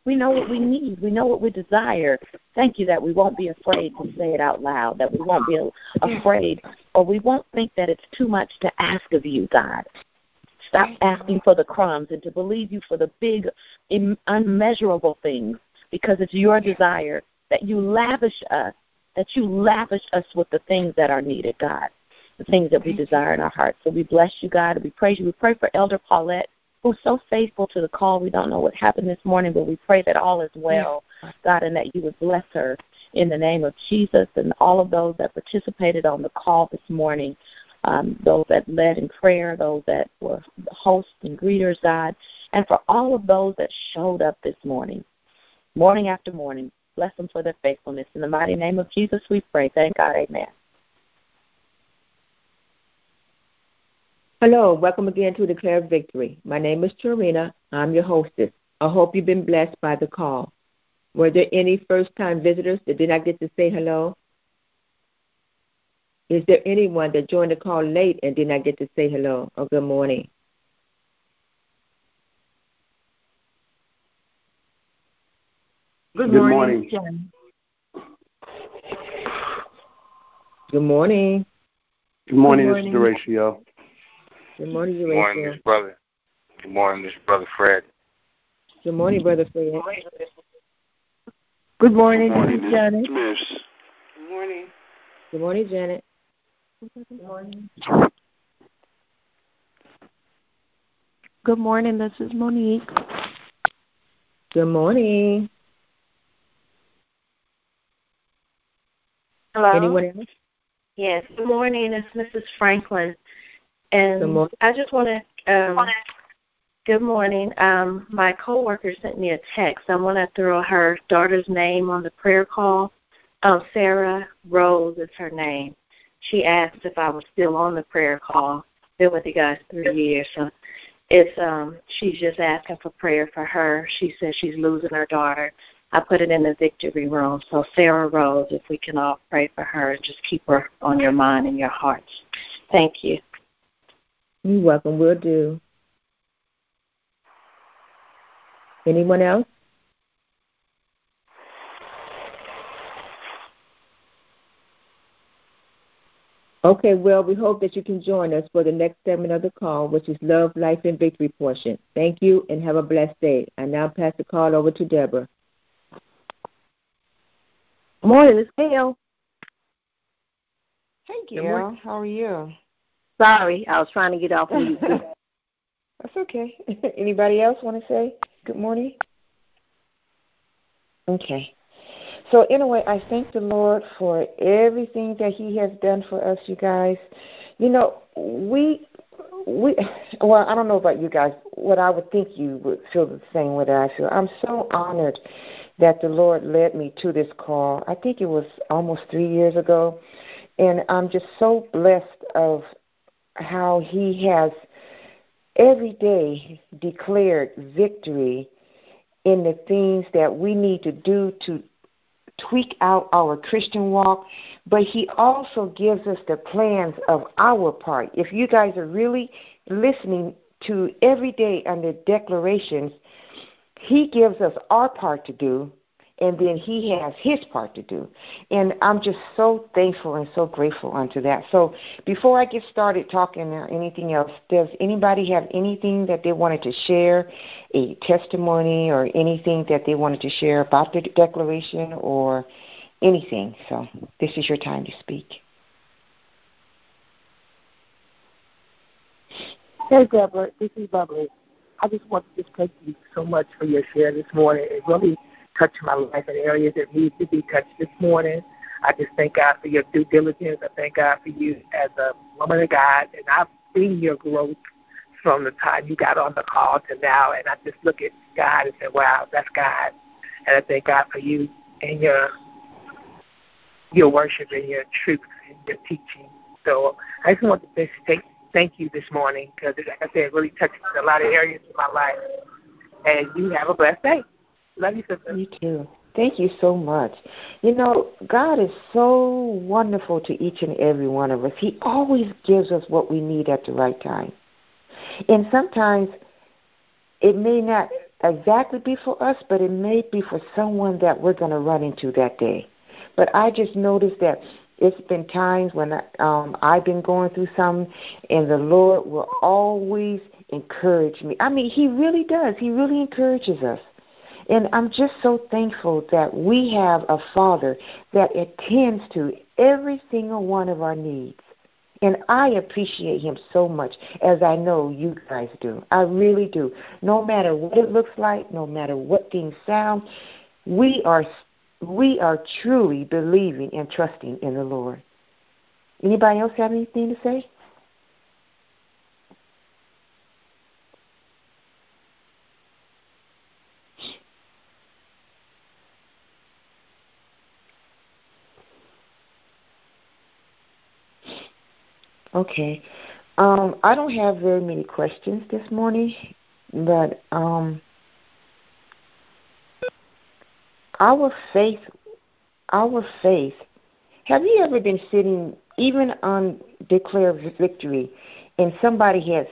We know what we need. We know what we desire. Thank you that we won't be afraid to say it out loud, that we won't be afraid, or we won't think that it's too much to ask of you, God. Stop asking for the crumbs and to believe you for the big, unmeasurable things, because it's your desire that you lavish us with the things that are needed, God, the things that we desire in our hearts. So we bless you, God, and we praise you. We pray for Elder Paulette, who's so faithful to the call. We don't know what happened this morning, but we pray that all is well, God, and that you would bless her in the name of Jesus, and all of those that participated on the call this morning, those that led in prayer, those that were hosts and greeters, God, and for all of those that showed up this morning after morning. Bless them for their faithfulness. In the mighty name of Jesus we pray. Thank God. Amen.
Hello, welcome again to Declare Victory. My name is Tarina. I'm your hostess. I hope you've been blessed by the call. Were there any first-time visitors that did not get to say hello? Is there anyone that joined the call late and did not get to say hello or good morning?
Good morning.
Good morning.
Good morning, this is Horatio.
Good morning, Horatio.
Good morning, this brother. Good morning, this brother Fred.
Good morning, brother Fred.
Good morning, this is Janet.
Good morning.
Good morning, Janet.
Good morning.
Good morning, this is Monique.
Good morning.
Hello.
Anyone else?
Yes. Good morning. It's Mrs. Franklin, and I just want to. Good morning. My coworker sent me a text. I want to throw her daughter's name on the prayer call. Sarah Rose is her name. She asked if I was still on the prayer call. Been with you guys 3 years, so she's just asking for prayer for her. She says she's losing her daughter. I put it in the victory room. So Sarah Rose, if we can all pray for her, just keep her on your mind and your hearts. Thank you.
You're welcome. Will do. Anyone else? Okay, well, we hope that you can join us for the next segment of the call, which is Love, Life, and Victory portion. Thank you, and have a blessed day. I now pass the call over to Deborah.
Good morning, it's Gail.
Hey, Gail. How are you?
Sorry, I was trying to get off mute.
That's okay. Anybody else want to say good morning? Okay. So anyway, I thank the Lord for everything that He has done for us, you guys. You know, well, I don't know about you guys. What I would think you would feel the same way that I feel. I'm so honored that the Lord led me to this call. I think it was almost 3 years ago. And I'm just so blessed of how He has every day declared victory in the things that we need to do to tweak out our Christian walk, but He also gives us the plans of our part. If you guys are really listening to every day under declarations, He gives us our part to do, and then He has His part to do. And I'm just so thankful and so grateful unto that. So before I get started talking or anything else, does anybody have anything that they wanted to share, a testimony or anything that they wanted to share about the declaration or anything? So this is your time to speak.
Hey, Deborah, this is Bubbly. I just want to just thank you so much for your share this morning. It really touched my life in areas that need to be touched this morning. I just thank God for your due diligence. I thank God for you as a woman of God, and I've seen your growth from the time you got on the call to now, and I just look at God and say, wow, that's God. And I thank God for you and your worship and your truth and your teaching. So I just want to thank you this morning because, like I said, it really touched a lot of areas of my life. And you have a blessed day. Love you, sister.
You too. Thank you so much. You know, God is so wonderful to each and every one of us. He always gives us what we need at the right time. And sometimes it may not exactly be for us, but it may be for someone that we're going to run into that day. But I just noticed that it's been times when I've been going through something, and the Lord will always encourage me. I mean, He really does. He really encourages us. And I'm just so thankful that we have a Father that attends to every single one of our needs. And I appreciate Him so much, as I know you guys do. I really do. No matter what it looks like, no matter what things sound, we are truly believing and trusting in the Lord. Anybody else have anything to say? Okay. I don't have very many questions this morning, but our faith. Have you ever been sitting, even on Declare Victory, and somebody has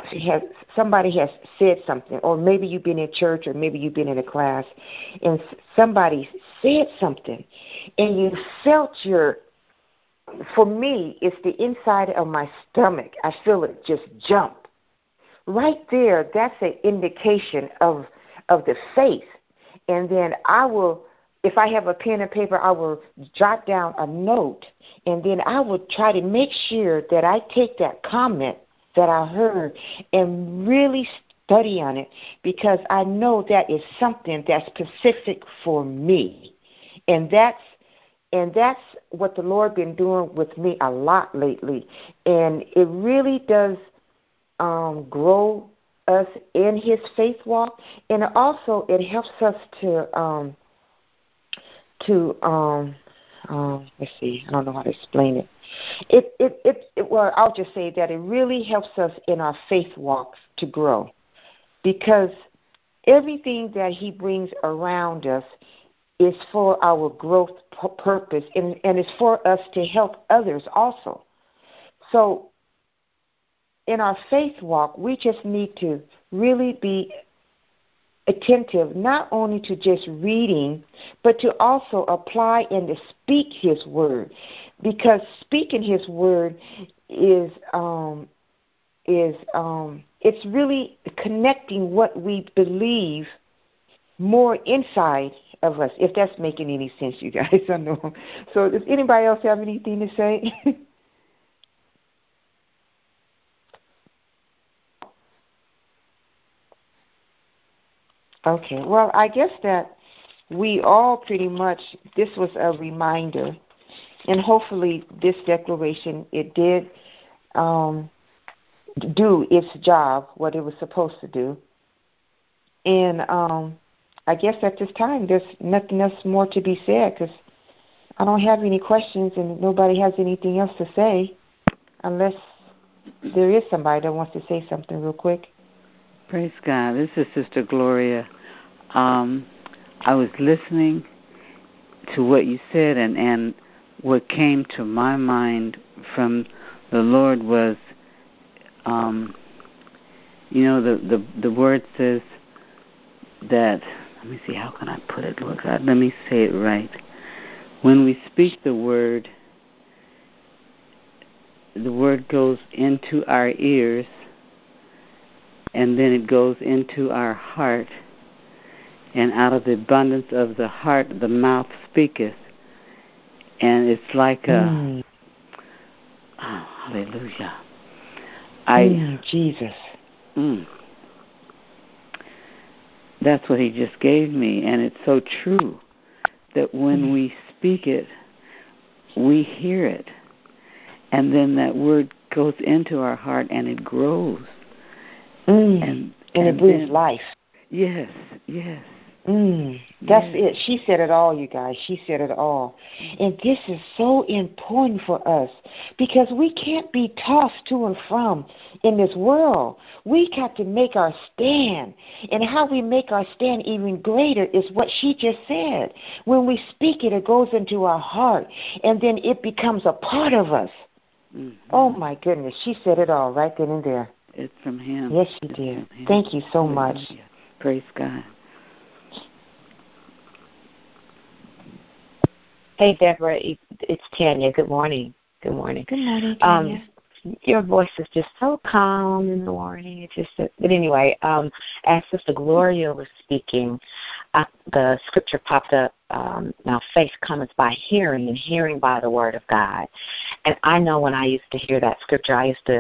said something, or maybe you've been in church, or maybe you've been in a class, and somebody said something, and you felt for me, it's the inside of my stomach. I feel it just jump. Right there, that's an indication of the faith. And then I will, if I have a pen and paper, I will jot down a note, and then I will try to make sure that I take that comment that I heard and really study on it, because I know that is something that's specific for me. And that's what the Lord been doing with me a lot lately. And it really does grow us in His faith walk. And also it helps us to let's see, I don't know how to explain it. Well, I'll just say that it really helps us in our faith walks to grow, because everything that He brings around us is for our growth purpose, and it's for us to help others also. So in our faith walk, we just need to really be attentive, not only to just reading, but to also apply and to speak His word, because speaking His word is it's really connecting what we believe more inside of us, if that's making any sense, you guys. I know. So does anybody else have anything to say? Okay. Well, I guess that we all pretty much, this was a reminder, and hopefully this declaration, it did do its job, what it was supposed to do. And I guess at this time, there's nothing else more to be said, because I don't have any questions and nobody has anything else to say, unless there is somebody that wants to say something real quick.
Praise God. This is Sister Gloria. I was listening to what you said, and what came to my mind from the Lord was, the word says that, let me see, how can I put it, Lord God? Let me say it right. When we speak the word goes into our ears, and then it goes into our heart, and out of the abundance of the heart, the mouth speaketh. And it's like a, oh, hallelujah.
Jesus.
That's what He just gave me, and it's so true that when we speak it, we hear it, and then that word goes into our heart and it grows.
And it brings life.
Yes.
That's it. She said it all, you guys. She said it all. And this is so important for us, because we can't be tossed to and from in this world. We got to make our stand. And how we make our stand even greater is what she just said. When we speak it, it goes into our heart, and then it becomes a part of us. Oh, my goodness. She said it all right then and there.
It's from Him.
Yes, she did. Thank you so much.
Praise God.
Hey, Deborah, it's Tanya. Good morning. Good morning.
Good morning, Tanya.
Your voice is just so calm in the morning. It's just, but anyway, as Sister Gloria was speaking, the scripture popped up. Now, faith cometh by hearing, and hearing by the word of God. And I know when I used to hear that scripture,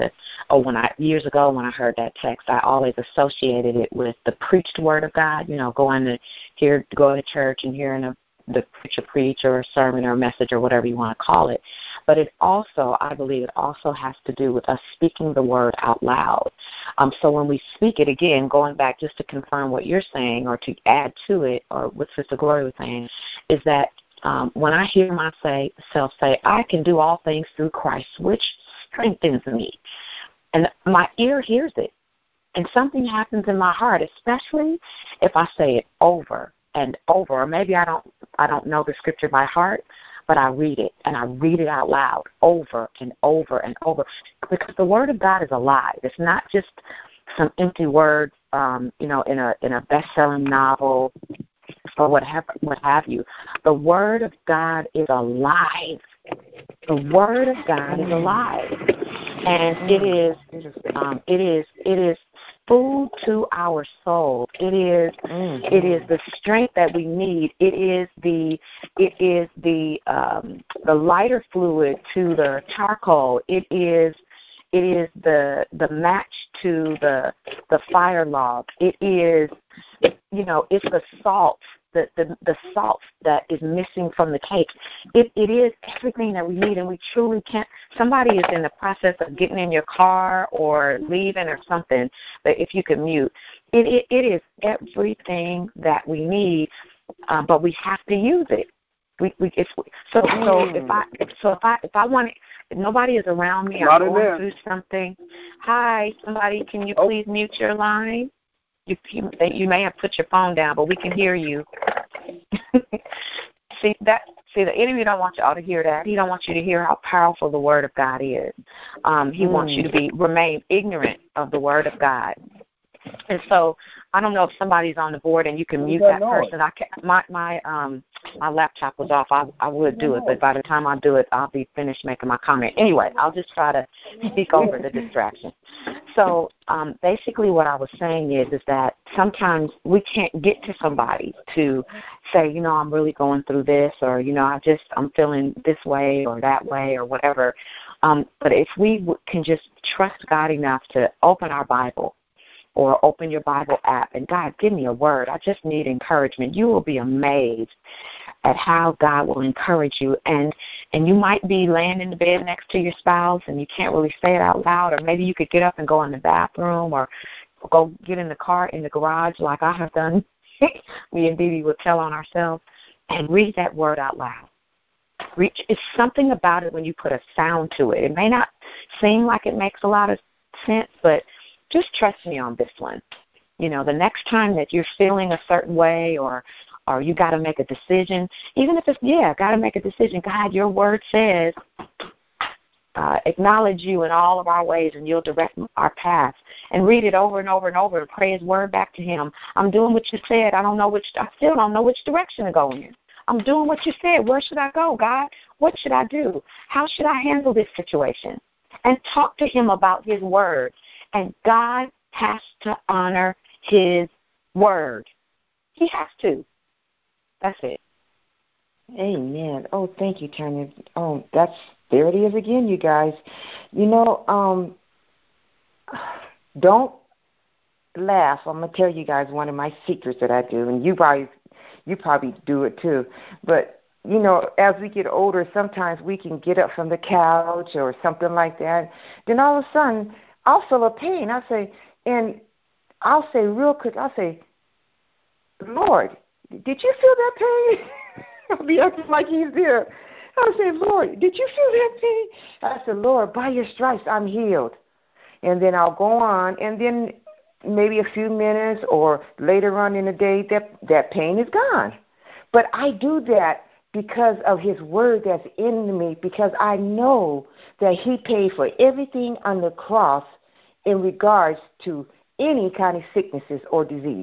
years ago when I heard that text, I always associated it with the preached word of God. You know, going to church and hearing the preacher preach or a sermon or a message or whatever you want to call it. But I believe it also has to do with us speaking the word out loud. So when we speak it, again, going back just to confirm what you're saying or to add to it, or what Sister Gloria was saying, is that when I hear myself say, I can do all things through Christ, which strengthens me, and my ear hears it, and something happens in my heart, especially if I say it over and over, or maybe I don't know the scripture by heart, but I read it, and I read it out loud over and over and over, because the word of God is alive. It's not just some empty words, in a best-selling novel or what have you. The word of God is alive. The word of God is alive, and it is food to our soul. It is the strength that we need. It is the lighter fluid to the charcoal. It is the match to the fire log. It is, it's the salt. The salt that is missing from the cake. It is everything that we need, and we truly can't. Somebody is in the process of getting in your car or leaving or something, but if you could mute. It is everything that we need, but we have to use it. If I want it, if nobody is around me, I'm going through something. Hi, somebody, can you please mute your line? You may have put your phone down, but we can hear you. See, the enemy don't want y'all to hear that. He don't want you to hear how powerful the word of God is. He wants you to remain ignorant of the word of God. And so I don't know if somebody's on the board and you can mute that person. My laptop was off. I would do it, but by the time I do it, I'll be finished making my comment. Anyway, I'll just try to speak over the distraction. So basically what I was saying is that sometimes we can't get to somebody to say, I'm really going through this, or, I'm feeling this way or that way or whatever. But if we can just trust God enough to open our Bible, or open your Bible app, and God, give me a word. I just need encouragement. You will be amazed at how God will encourage you. And you might be laying in the bed next to your spouse, and you can't really say it out loud, or maybe you could get up and go in the bathroom, or go get in the car in the garage like I have done. Me and Dee will tell on ourselves, and read that word out loud. It's something about it when you put a sound to it. It may not seem like it makes a lot of sense, but just trust me on this one. The next time that you're feeling a certain way, or you got to make a decision, even if it's, got to make a decision. God, your word says, acknowledge you in all of our ways, and you'll direct our paths. And read it over and over and over, and pray his word back to him. I'm doing what you said. I still don't know which direction to go in. I'm doing what you said. Where should I go, God? What should I do? How should I handle this situation? And talk to him about his word. And God has to honor his word. He has to. That's it.
Amen. Oh, thank you, Tanya. Oh, there it is again, you guys. Don't laugh. I'm going to tell you guys one of my secrets that I do, and you probably do it too. But, as we get older, sometimes we can get up from the couch or something like that. Then all of a sudden, I'll feel a pain. I'll say real quick, Lord, did you feel that pain? I'll be acting like he's there. I'll say, Lord, did you feel that pain? I said, Lord, by your stripes, I'm healed. And then I'll go on, and then maybe a few minutes or later on in the day, that pain is gone. But I do that because of his word that's in me, because I know that he paid for everything on the cross in regards to any kind of sicknesses or disease.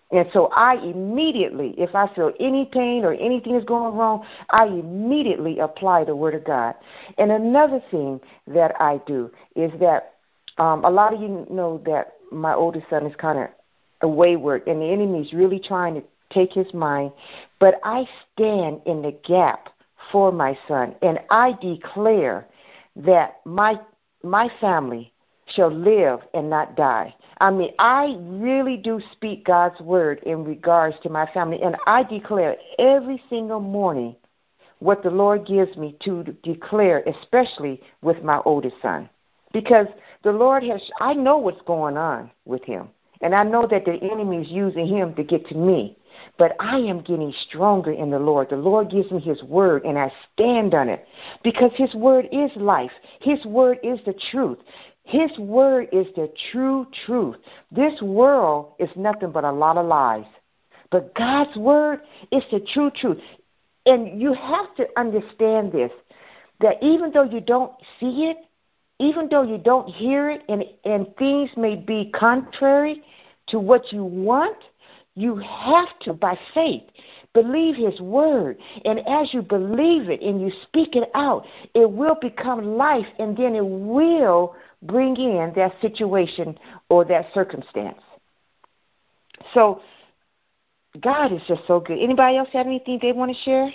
And so I immediately, if I feel any pain or anything is going wrong, I immediately apply the Word of God. And another thing that I do is that a lot of you know that my oldest son is kind of wayward, and the enemy is really trying to take his mind. But I stand in the gap for my son, and I declare that my family shall live and not die. I mean, I really do speak God's word in regards to my family, and I declare every single morning what the Lord gives me to declare, especially with my oldest son. Because the Lord I know what's going on with him, and I know that the enemy is using him to get to me. But I am getting stronger in the Lord. The Lord gives me his word, and I stand on it because his word is life. His word is the truth. His word is the true truth. This world is nothing but a lot of lies. But God's word is the true truth. And you have to understand this, that even though you don't see it, even though you don't hear it, and things may be contrary to what you want, you have to, by faith, believe his word. And as you believe it and you speak it out, it will become life, and then it will bring in that situation or that circumstance. So God is just so good. Anybody else have anything they want to share?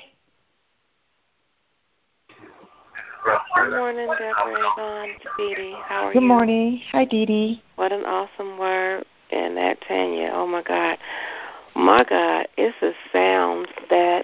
Good morning, Deborah, Yvonne, Dee Dee. How are you?
Good morning. Hi, Dee Dee.
What an awesome word. And that Tanya, oh my God, it's a sound that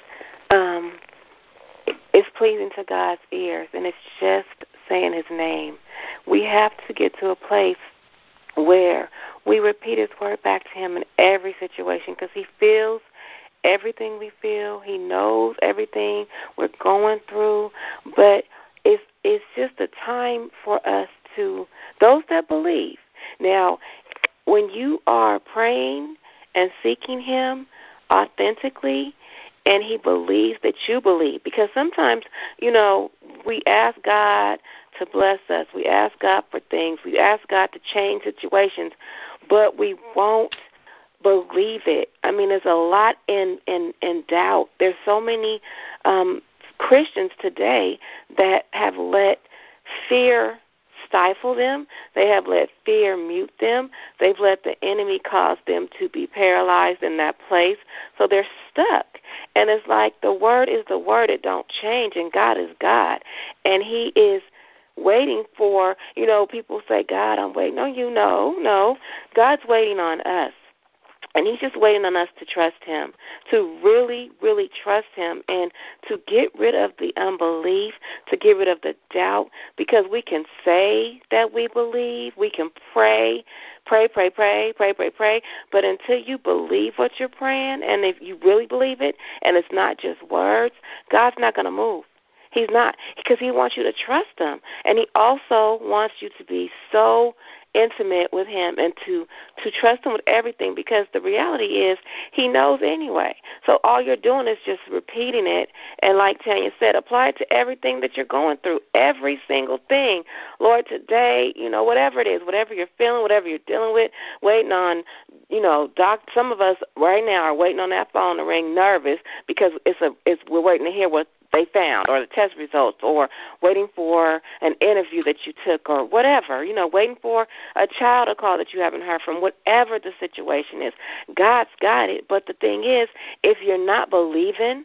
is pleasing to God's ears, and it's just saying his name. We have to get to a place where we repeat his word back to him in every situation, because he feels everything we feel. He knows everything we're going through, but it's just a time for us to, those that believe. Now, when you are praying and seeking him authentically, and he believes that you believe, because sometimes, we ask God to bless us. We ask God for things. We ask God to change situations, but we won't believe it. I mean, there's a lot in doubt. There's so many Christians today that have let fear stifle them. They have let fear mute them. They've let the enemy cause them to be paralyzed in that place. So they're stuck. And it's like the word is the word. It don't change. And God is God. And he is waiting for, people say, God, I'm waiting on you. No. God's waiting on us. And he's just waiting on us to trust him, to really, really trust him, and to get rid of the unbelief, to get rid of the doubt, because we can say that we believe, we can pray, but until you believe what you're praying, and if you really believe it, and it's not just words, God's not going to move. He's not, because he wants you to trust him. And he also wants you to be so intimate with him and to trust him with everything, because the reality is he knows anyway. So all you're doing is just repeating it. And like Tanya said, apply it to everything that you're going through, every single thing. Lord, today, whatever it is, whatever you're feeling, whatever you're dealing with, waiting on, some of us right now are waiting on that phone to ring nervous because we're waiting to hear what they found, or the test results, or waiting for an interview that you took, or whatever, waiting for a child to call that you haven't heard from, whatever the situation is. God's got it. But the thing is, if you're not believing,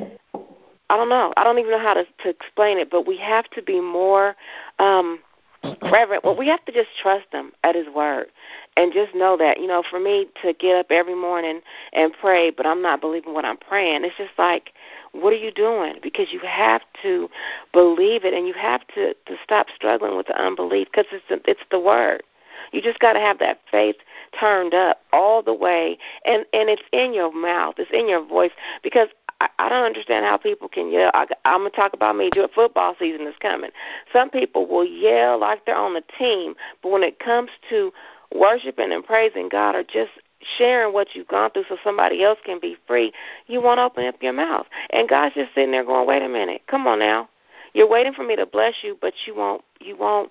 I don't know. I don't even know how to explain it, but we have to be more reverent. Well, we have to just trust him at his word and just know that, for me to get up every morning and pray, but I'm not believing what I'm praying, it's just like, what are you doing? Because you have to believe it, and you have to stop struggling with the unbelief, because it's the word. You just got to have that faith turned up all the way, and it's in your mouth. It's in your voice, because I don't understand how people can yell. I'm going to talk about me. Football season is coming. Some people will yell like they're on the team, but when it comes to worshiping and praising God, or just sharing what you've gone through so somebody else can be free, you won't open up your mouth. And God's just sitting there going, wait a minute, come on now. You're waiting for me to bless you, but you won't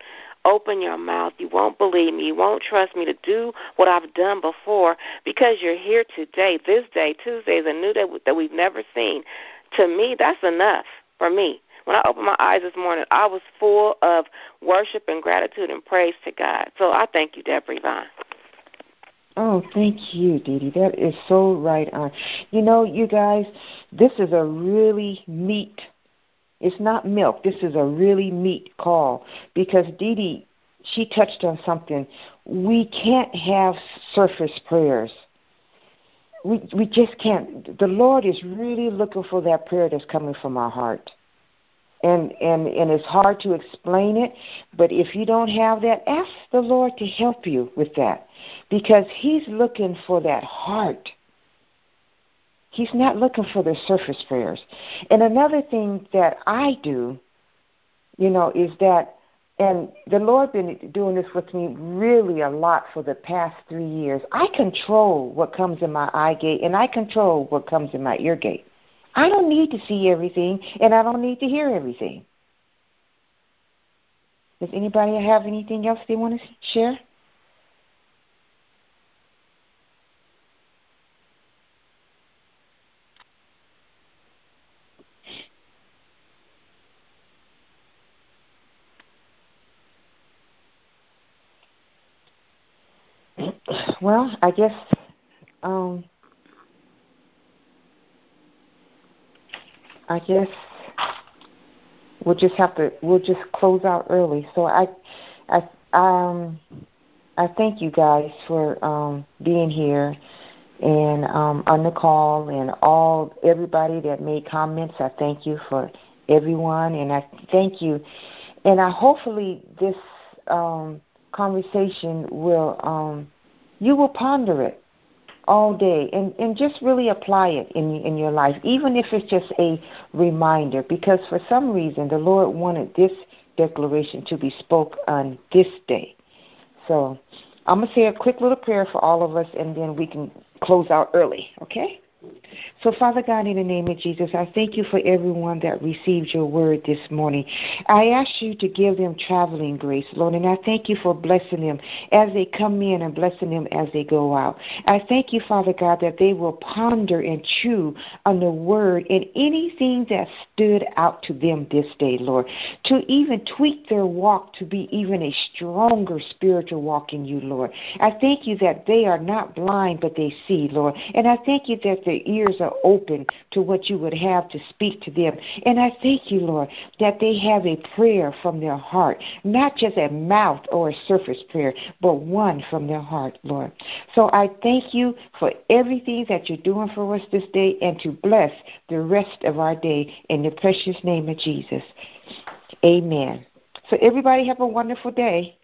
open your mouth. You won't believe me. You won't trust me to do what I've done before because you're here today. This day, Tuesday, is a new day that we've never seen. To me, that's enough for me. When I opened my eyes this morning, I was full of worship and gratitude and praise to God. So I thank you, Deborah Yvonne.
Oh, thank you, Dee Dee. That is so right on. You know, you guys, this is a really meat. It's not milk. This is a really meat call because Dee Dee, she touched on something. We can't have surface prayers. We just can't. The Lord is really looking for that prayer that's coming from our heart. And it's hard to explain it, but if you don't have that, ask the Lord to help you with that because He's looking for that heart. He's not looking for the surface prayers. And another thing that I do, you know, is that, and the Lord been doing this with me really a lot for the past 3 years, I control what comes in my eye gate and I control what comes in my ear gate. I don't need to see everything, and I don't need to hear everything. Does anybody have anything else they want to share? Well, I guess we'll just close out early. So I thank you guys for being here and on the call and everybody that made comments. I thank you for everyone, and I thank you. And hopefully this conversation will you will ponder it all day and just really apply it in your life, even if it's just a reminder, because for some reason the Lord wanted this declaration to be spoke on this day. So I'm going to say a quick little prayer for all of us, and then we can close out early, okay? So, Father God, in the name of Jesus, I thank you for everyone that received your word this morning. I ask you to give them traveling grace, Lord, and I thank you for blessing them as they come in and blessing them as they go out. I thank you, Father God, that they will ponder and chew on the word and anything that stood out to them this day, Lord, to even tweak their walk to be even a stronger spiritual walk in you, Lord. I thank you that they are not blind, but they see, Lord, and I thank you that their ears are open to what you would have to speak to them. And I thank you, Lord, that they have a prayer from their heart, not just a mouth or a surface prayer, but one from their heart, Lord. So I thank you for everything that you're doing for us this day, and to bless the rest of our day in the precious name of Jesus. Amen. So everybody have a wonderful day.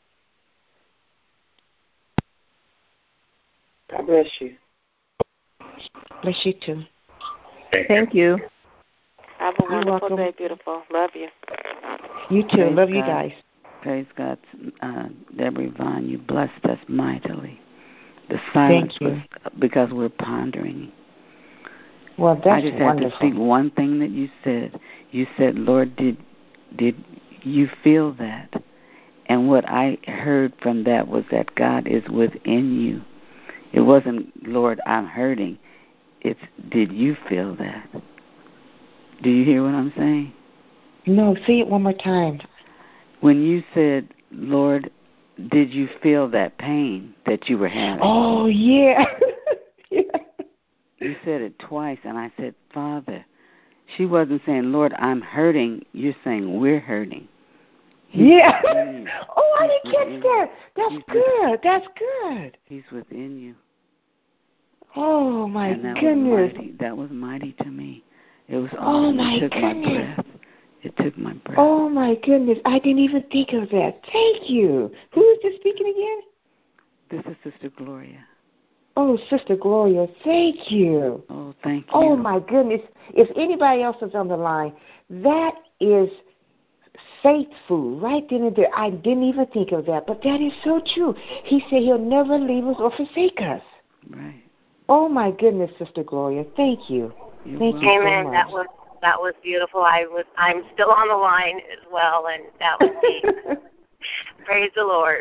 God bless you.
Bless you too.
Thank you.
Have a wonderful day, beautiful. Love you.
You too.
Praise
Love
God.
you guys.
Praise God. Deborah Yvonne, you blessed us mightily. The silence was because we're pondering.
Well, that's
I just
wonderful.
have to speak one thing that you said. You said, Lord, did you feel that? And what I heard from that was that God is within you. It wasn't, Lord, I'm hurting. It's, did you feel that? Do you hear what I'm saying?
No, say it one more time.
When you said, Lord, did you feel that pain that you were having?
Oh, yeah.
You said it twice, and I said, Father. She wasn't saying, Lord, I'm hurting. You're saying we're hurting.
Yeah. Oh, I didn't catch that. That's good. That's good.
He's within you.
Oh, my
goodness.
goodness.
That was mighty to me. It was awesome. It took my breath. It took my breath.
Oh, my goodness. I didn't even think of that. Thank you. Who is this speaking again?
This is Sister Gloria.
Oh, Sister Gloria, thank you.
Oh, thank you.
Oh, my goodness. If anybody else is on the line, that is faith food right then and there. I didn't even think of that, but that is so true. He said he'll never leave us or forsake us.
Right.
Oh, my goodness, Sister Gloria. Thank you. Thank you
Amen.
so much.
That was beautiful. I'm still on the line as well, and that was deep. Praise the Lord.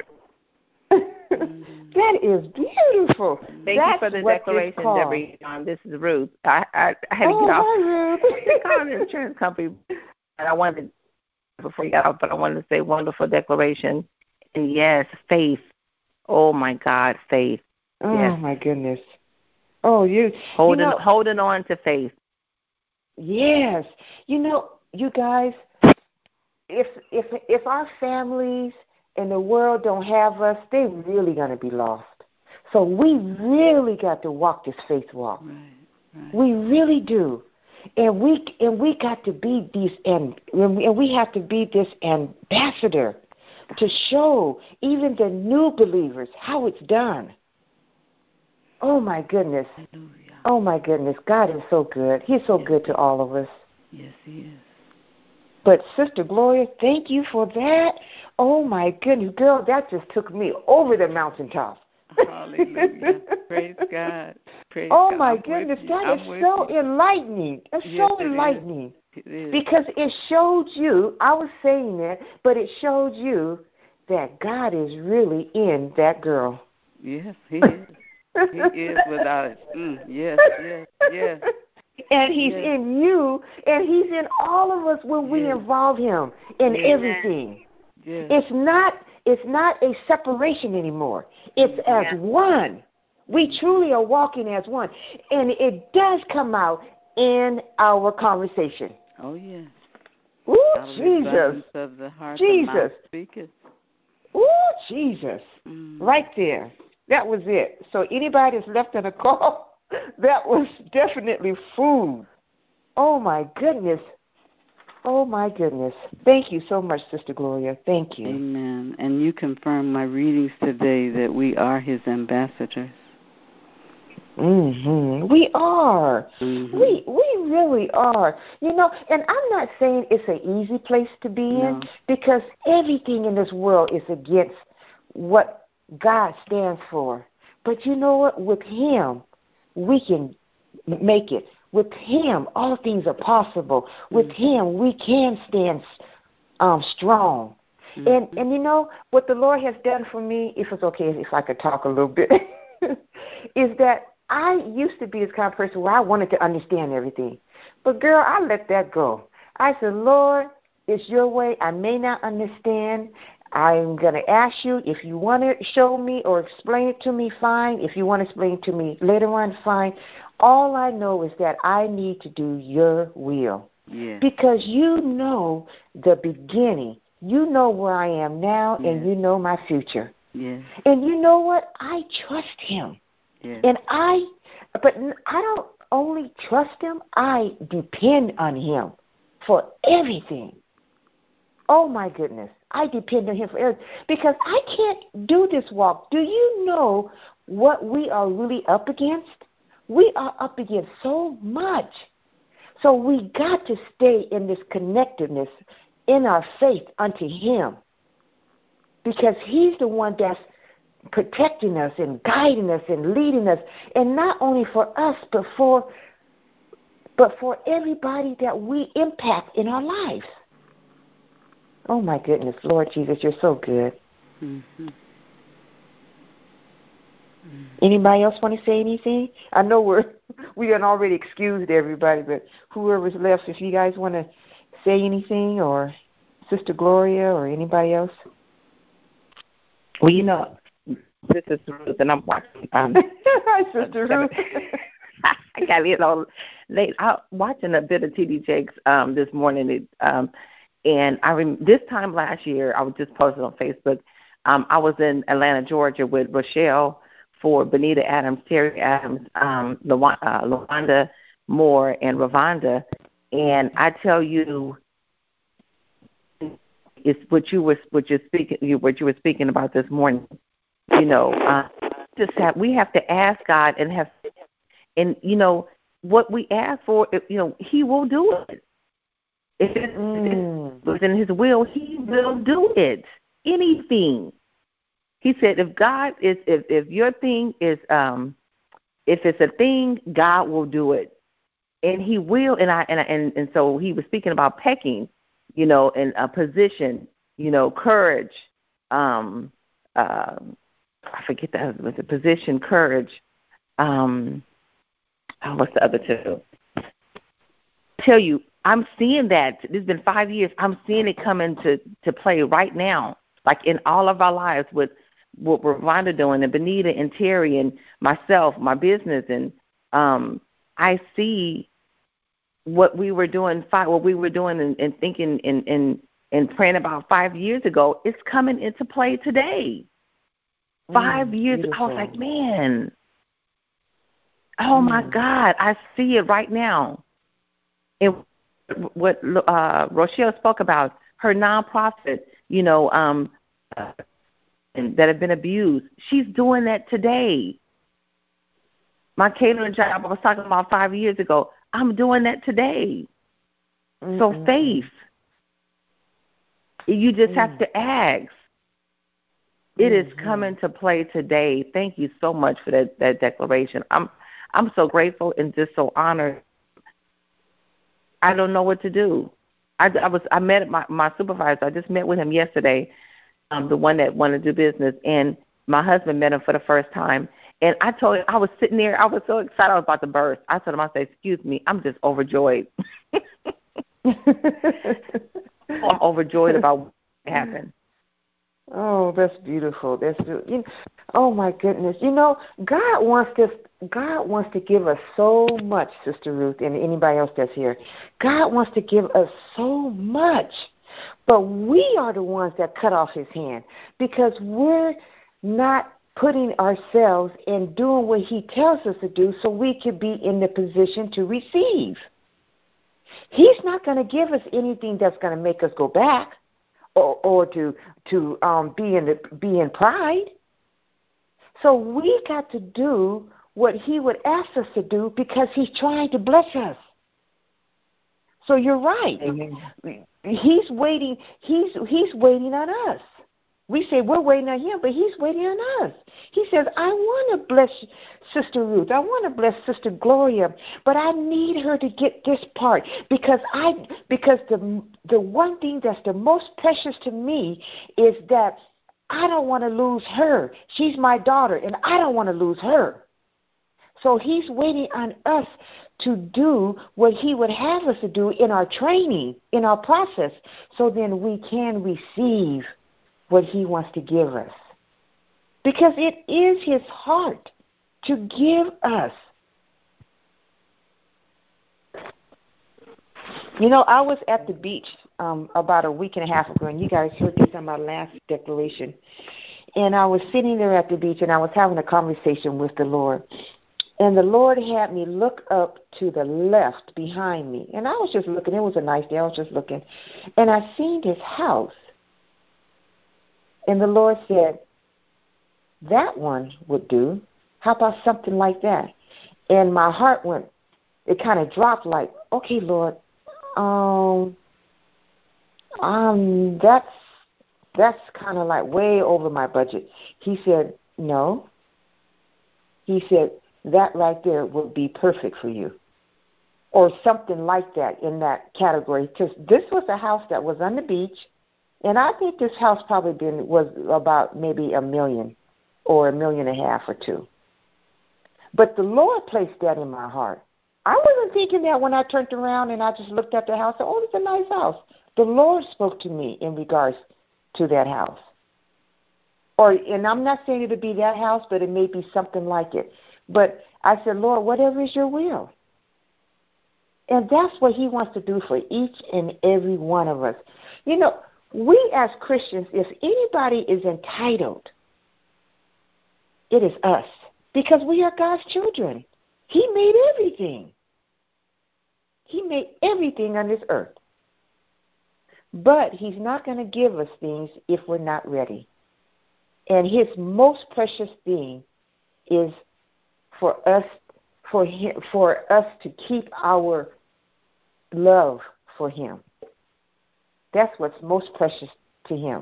That is beautiful.
Thank you for the declaration, Debbie. This is Ruth. I had to get off the insurance company, and I wanted before you got off, but I wanted to say wonderful declaration. And yes, faith. Oh my God, faith.
Oh
yes.
My goodness. Oh, you
holding on to faith.
Yes. You guys, if our families and the world don't have us, they're really going to be lost. So we really got to walk this faith walk. Right. We really do. And we got to be and we have to be this ambassador to show even the new believers how it's done. Oh my goodness. Hallelujah. Oh my goodness. God is so good. He's so good to all of us.
Yes, he is.
But Sister Gloria, thank you for that. Oh my goodness, girl, that just took me over the mountaintop.
Hallelujah. Praise God. Praise
God.
God.
My goodness, that is so enlightening. It's so enlightening.
It is.
Because it showed you, I was saying it, but it showed you that God is really in that girl.
Yes, he is. He is without it. Yes.
And he's in you, and he's in all of us when we involve him in everything.
Yes.
It's not a separation anymore. It's as one. We truly are walking as one. And it does come out in our conversation.
Oh, yes.
Ooh, Jesus.
Of the heart,
Jesus.
The
Ooh, Jesus. Right there. That was it. So anybody that's left on a call, that was definitely food. Oh, my goodness. Oh, my goodness. Thank you so much, Sister Gloria. Thank you.
Amen. And you confirmed my readings today that we are his ambassadors.
Mm-hmm. We are. Mm-hmm. We really are. And I'm not saying it's an easy place to be in, because everything in this world is against what God stands for. But you know what? With him, we can make it. With him, all things are possible. With him, we can stand strong. Mm-hmm. And what the Lord has done for me, if it's okay if I could talk a little bit, is that I used to be this kind of person where I wanted to understand everything. But, girl, I let that go. I said, Lord, it's your way. I may not understand. I'm going to ask you if you want to show me or explain it to me, fine. If you want to explain it to me later on, fine. All I know is that I need to do your will.
Yeah.
Because you know the beginning. You know where I am now, and you know my future.
Yeah.
And you know what? I trust him.
Yeah.
And I don't only trust him, I depend on him for everything. Oh, my goodness. I depend on him for everything. Because I can't do this walk. Do you know what we are really up against? We are up against so much. So we got to stay in this connectedness in our faith unto him. Because he's the one that's protecting us and guiding us and leading us, and not only for us, but for everybody that we impact in our lives. Oh my goodness, Lord Jesus, you're so good.
Mm-hmm.
Anybody else want to say anything? I know we had already excused everybody, but whoever's left, if you guys want to say anything, or Sister Gloria or anybody else.
Well, this is Ruth, and I'm watching.
Hi, Sister Ruth.
I got late. I'm watching a bit of TD Jakes this morning, and this time last year, I was just posted on Facebook. I was in Atlanta, Georgia, with Rochelle Ford, Benita Adams, Terry Adams, LaWanda Moore, and Ravonda, and I tell you, it's what you were speaking about this morning. We have to ask God and what we ask for, he will do it. If it's within his will, he will do it. Anything. He said, if your thing is, if it's a thing, God will do it, and he will. And so he was speaking about pecking, and a position, courage, I forget was the position, courage. What's the other two? I tell you, I'm seeing that. This has been 5 years. I'm seeing it come into play right now, like in all of our lives with what we're Rhonda doing, and Benita and Terry and myself, my business, and I see what we were doing and thinking and praying about 5 years ago. It's coming into play today. 5 years, beautiful. I was like, man, oh my God, I see it right now. And what Rochelle spoke about, her nonprofit, and that have been abused, she's doing that today. My catering job I was talking about 5 years ago, I'm doing that today. Mm-hmm. So faith, you just have to ask. It is coming to play today. Thank you so much for that declaration. I'm so grateful and just so honored. I don't know what to do. I met my supervisor. I just met with him yesterday, the one that wanted to do business, and my husband met him for the first time. And I told him, I was sitting there, I was so excited, I was about to burst. I told him, I said, excuse me, I'm just overjoyed. I'm overjoyed about what happened.
Oh, that's beautiful. That's beautiful. Oh my goodness. God wants to give us so much, Sister Ruth, and anybody else that's here. God wants to give us so much, but we are the ones that cut off His hand because we're not putting ourselves and doing what He tells us to do so we could be in the position to receive. He's not going to give us anything that's going to make us go back or to be in pride. So we got to do what He would ask us to do because He's trying to bless us. So you're right. Amen. He's waiting. He's waiting on us. We say we're waiting on Him, but He's waiting on us. He says, I want to bless Sister Ruth. I want to bless Sister Gloria, but I need her to get this part because the one thing that's the most precious to me is that I don't want to lose her. She's my daughter, and I don't want to lose her. So He's waiting on us to do what He would have us to do in our training, in our process, so then we can receive what He wants to give us. Because it is His heart to give us. I was at the beach about a week and a half ago, and you guys heard this on my last declaration. And I was sitting there at the beach, and I was having a conversation with the Lord. And the Lord had me look up to the left behind me. And I was just looking. It was a nice day. I was just looking. And I seen this house. And the Lord said, that one would do. How about something like that? And my heart it kind of dropped like, okay, Lord, that's kind of like way over my budget. He said, no. He said, that right there would be perfect for you. Or something like that in that category. Because this was a house that was on the beach. And I think this house probably was about maybe $1 million or $1.5 million or $2 million. But the Lord placed that in my heart. I wasn't thinking that when I turned around and I just looked at the house. Oh, it's a nice house. The Lord spoke to me in regards to that house. And I'm not saying it would be that house, but it may be something like it. But I said, Lord, whatever is your will. And that's what He wants to do for each and every one of us. We as Christians, if anybody is entitled, it is us. Because we are God's children. He made everything. He made everything on this earth. But He's not going to give us things if we're not ready. And His most precious thing is for us to keep our love for Him. That's what's most precious to Him.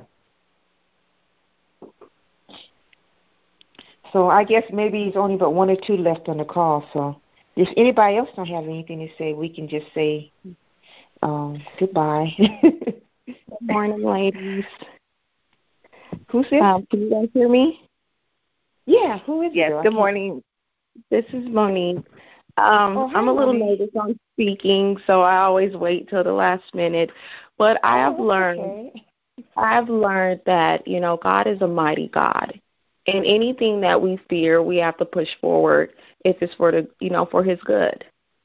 So I guess maybe it's only but 1 or 2 left on the call. So if anybody else don't have anything to say, we can just say goodbye.
Good morning, ladies.
Who's this?
Can you guys hear me?
Yeah, who is it?
Yes, good morning. This is Monique. I'm a little nervous on speaking, so I always wait till the last minute. But I have learned that, God is a mighty God. And anything that we fear, we have to push forward if it's for for his good.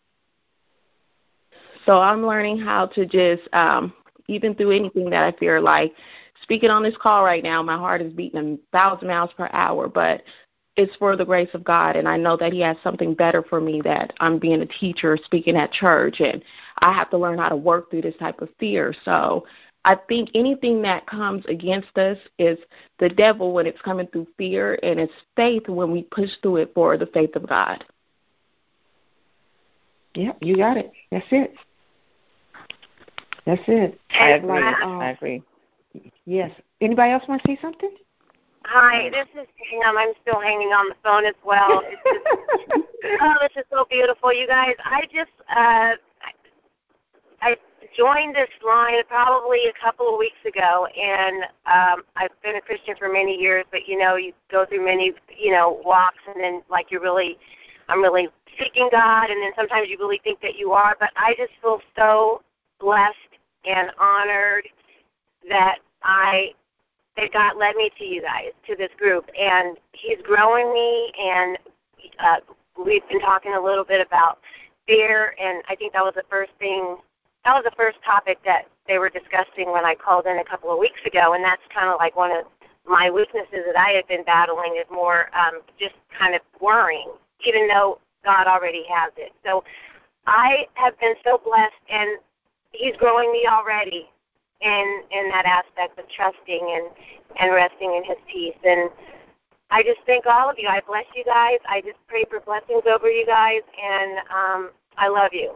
So I'm learning how to just, even through anything that I fear, like speaking on this call right now, my heart is beating 1,000 miles per hour, but it's for the grace of God, and I know that he has something better for me, that I'm being a teacher, speaking at church, and I have to learn how to work through this type of fear. So I think anything that comes against us is the devil when it's coming through fear, and it's faith when we push through it for the faith of God.
Yep, you got it. That's it. That's it.
I agree.
Yes. Anybody else want to say something?
Hi, this is Pam. I'm still hanging on the phone as well. It's just, this is so beautiful, you guys. I joined this line probably a couple of weeks ago, and I've been a Christian for many years, but, you go through many, walks, and then, I'm really seeking God, and then sometimes you really think that you are, but I just feel so blessed and honored that God led me to you guys, to this group, and he's growing me, and we've been talking a little bit about fear, and I think that was the first topic that they were discussing when I called in a couple of weeks ago, and that's kind of like one of my weaknesses that I have been battling is more just kind of worrying, even though God already has it. So I have been so blessed, and he's growing me already in that aspect of trusting and resting in his peace. And I just thank all of you. I bless you guys. I just pray for blessings over you guys, and I love you.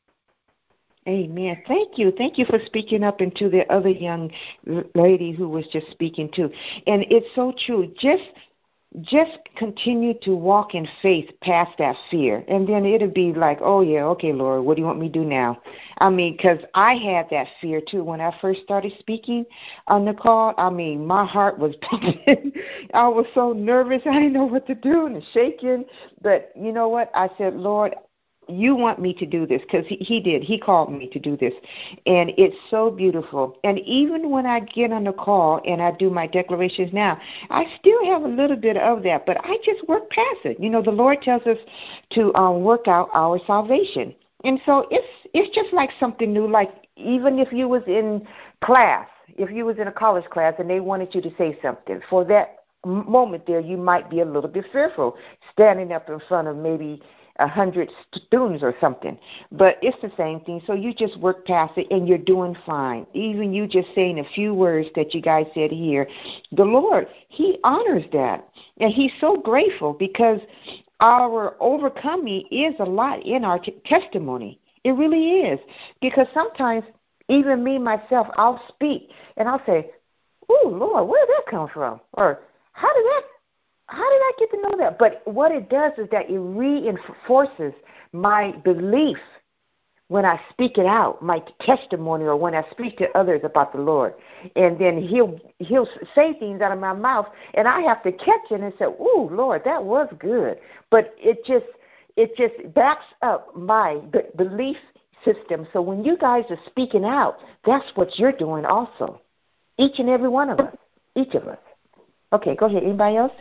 Amen. Thank you. Thank you for speaking up into the other young lady who was just speaking too. And it's so true. Just continue to walk in faith past that fear. And then it'll be like, oh, yeah, okay, Lord, what do you want me to do now? I mean, because I had that fear, too, when I first started speaking on the call. I mean, my heart was pumping. I was so nervous. I didn't know what to do and shaking. But you know what? I said, Lord, you want me to do this, because he did. He called me to do this. And it's so beautiful. And even when I get on the call and I do my declarations now, I still have a little bit of that, but I just work past it. The Lord tells us to work out our salvation. And so it's just like something new, like even if you was in class, if you was in a college class and they wanted you to say something, for that moment there you might be a little bit fearful, standing up in front of maybe 100 students or something, but it's the same thing. So you just work past it and you're doing fine. Even you just saying a few words that you guys said here, the Lord, he honors that. And he's so grateful, because our overcoming is a lot in our testimony. It really is. Because sometimes even me, myself, I'll speak and I'll say, oh, Lord, where did that come from? Or how did I get to know that? But what it does is that it reinforces my belief when I speak it out, my testimony, or when I speak to others about the Lord. And then he'll say things out of my mouth, and I have to catch it and say, "Ooh, Lord, that was good." But it just backs up my belief system. So when you guys are speaking out, that's what you're doing also. Each and every one of us. Each of us. Okay, go ahead. Anybody else?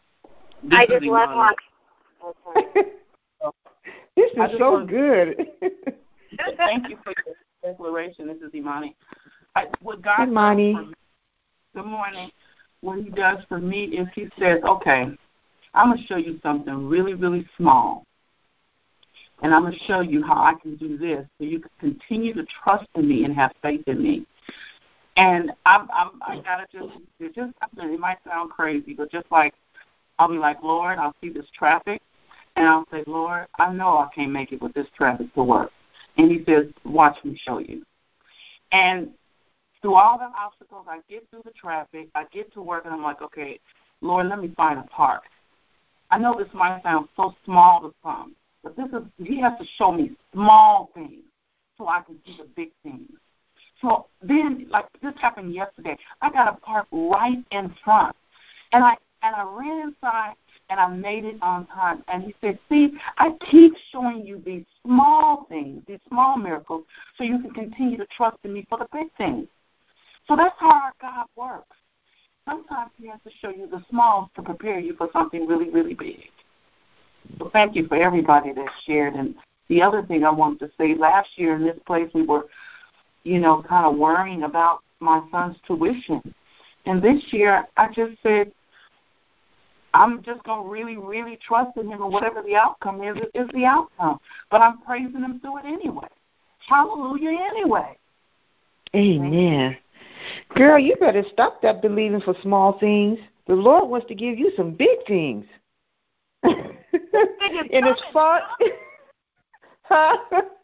I just love watching.
This is so good.
Thank you for your declaration. This is Imani. What God
does for me,
good morning. What he does for me is he says, okay, I'm going to show you something really, really small. And I'm going to show you how I can do this so you can continue to trust in me and have faith in me. And I got to it might sound crazy, but just like, I'll be like, Lord, I'll see this traffic, and I'll say, Lord, I know I can't make it with this traffic to work. And he says, watch me show you. And through all the obstacles, I get through the traffic, I get to work, and I'm like, okay, Lord, let me find a park. I know this might sound so small to some, but he has to show me small things so I can see the big things. So then, like this happened yesterday, I got to park right in front, and I ran inside and I made it on time. And he said, "See, I keep showing you these small things, these small miracles, so you can continue to trust in me for the big things." So that's how our God works. Sometimes he has to show you the small to prepare you for something really, really big. So thank you for everybody that shared. And the other thing I wanted to say, last year in this place we were, kind of worrying about my son's tuition. And this year I just said, I'm just going to really, really trust in him, and whatever the outcome is the outcome. But I'm praising him through it anyway. Hallelujah anyway.
Amen. Girl, you better stop that believing for small things. The Lord wants to give you some big things. And it's fun. Huh?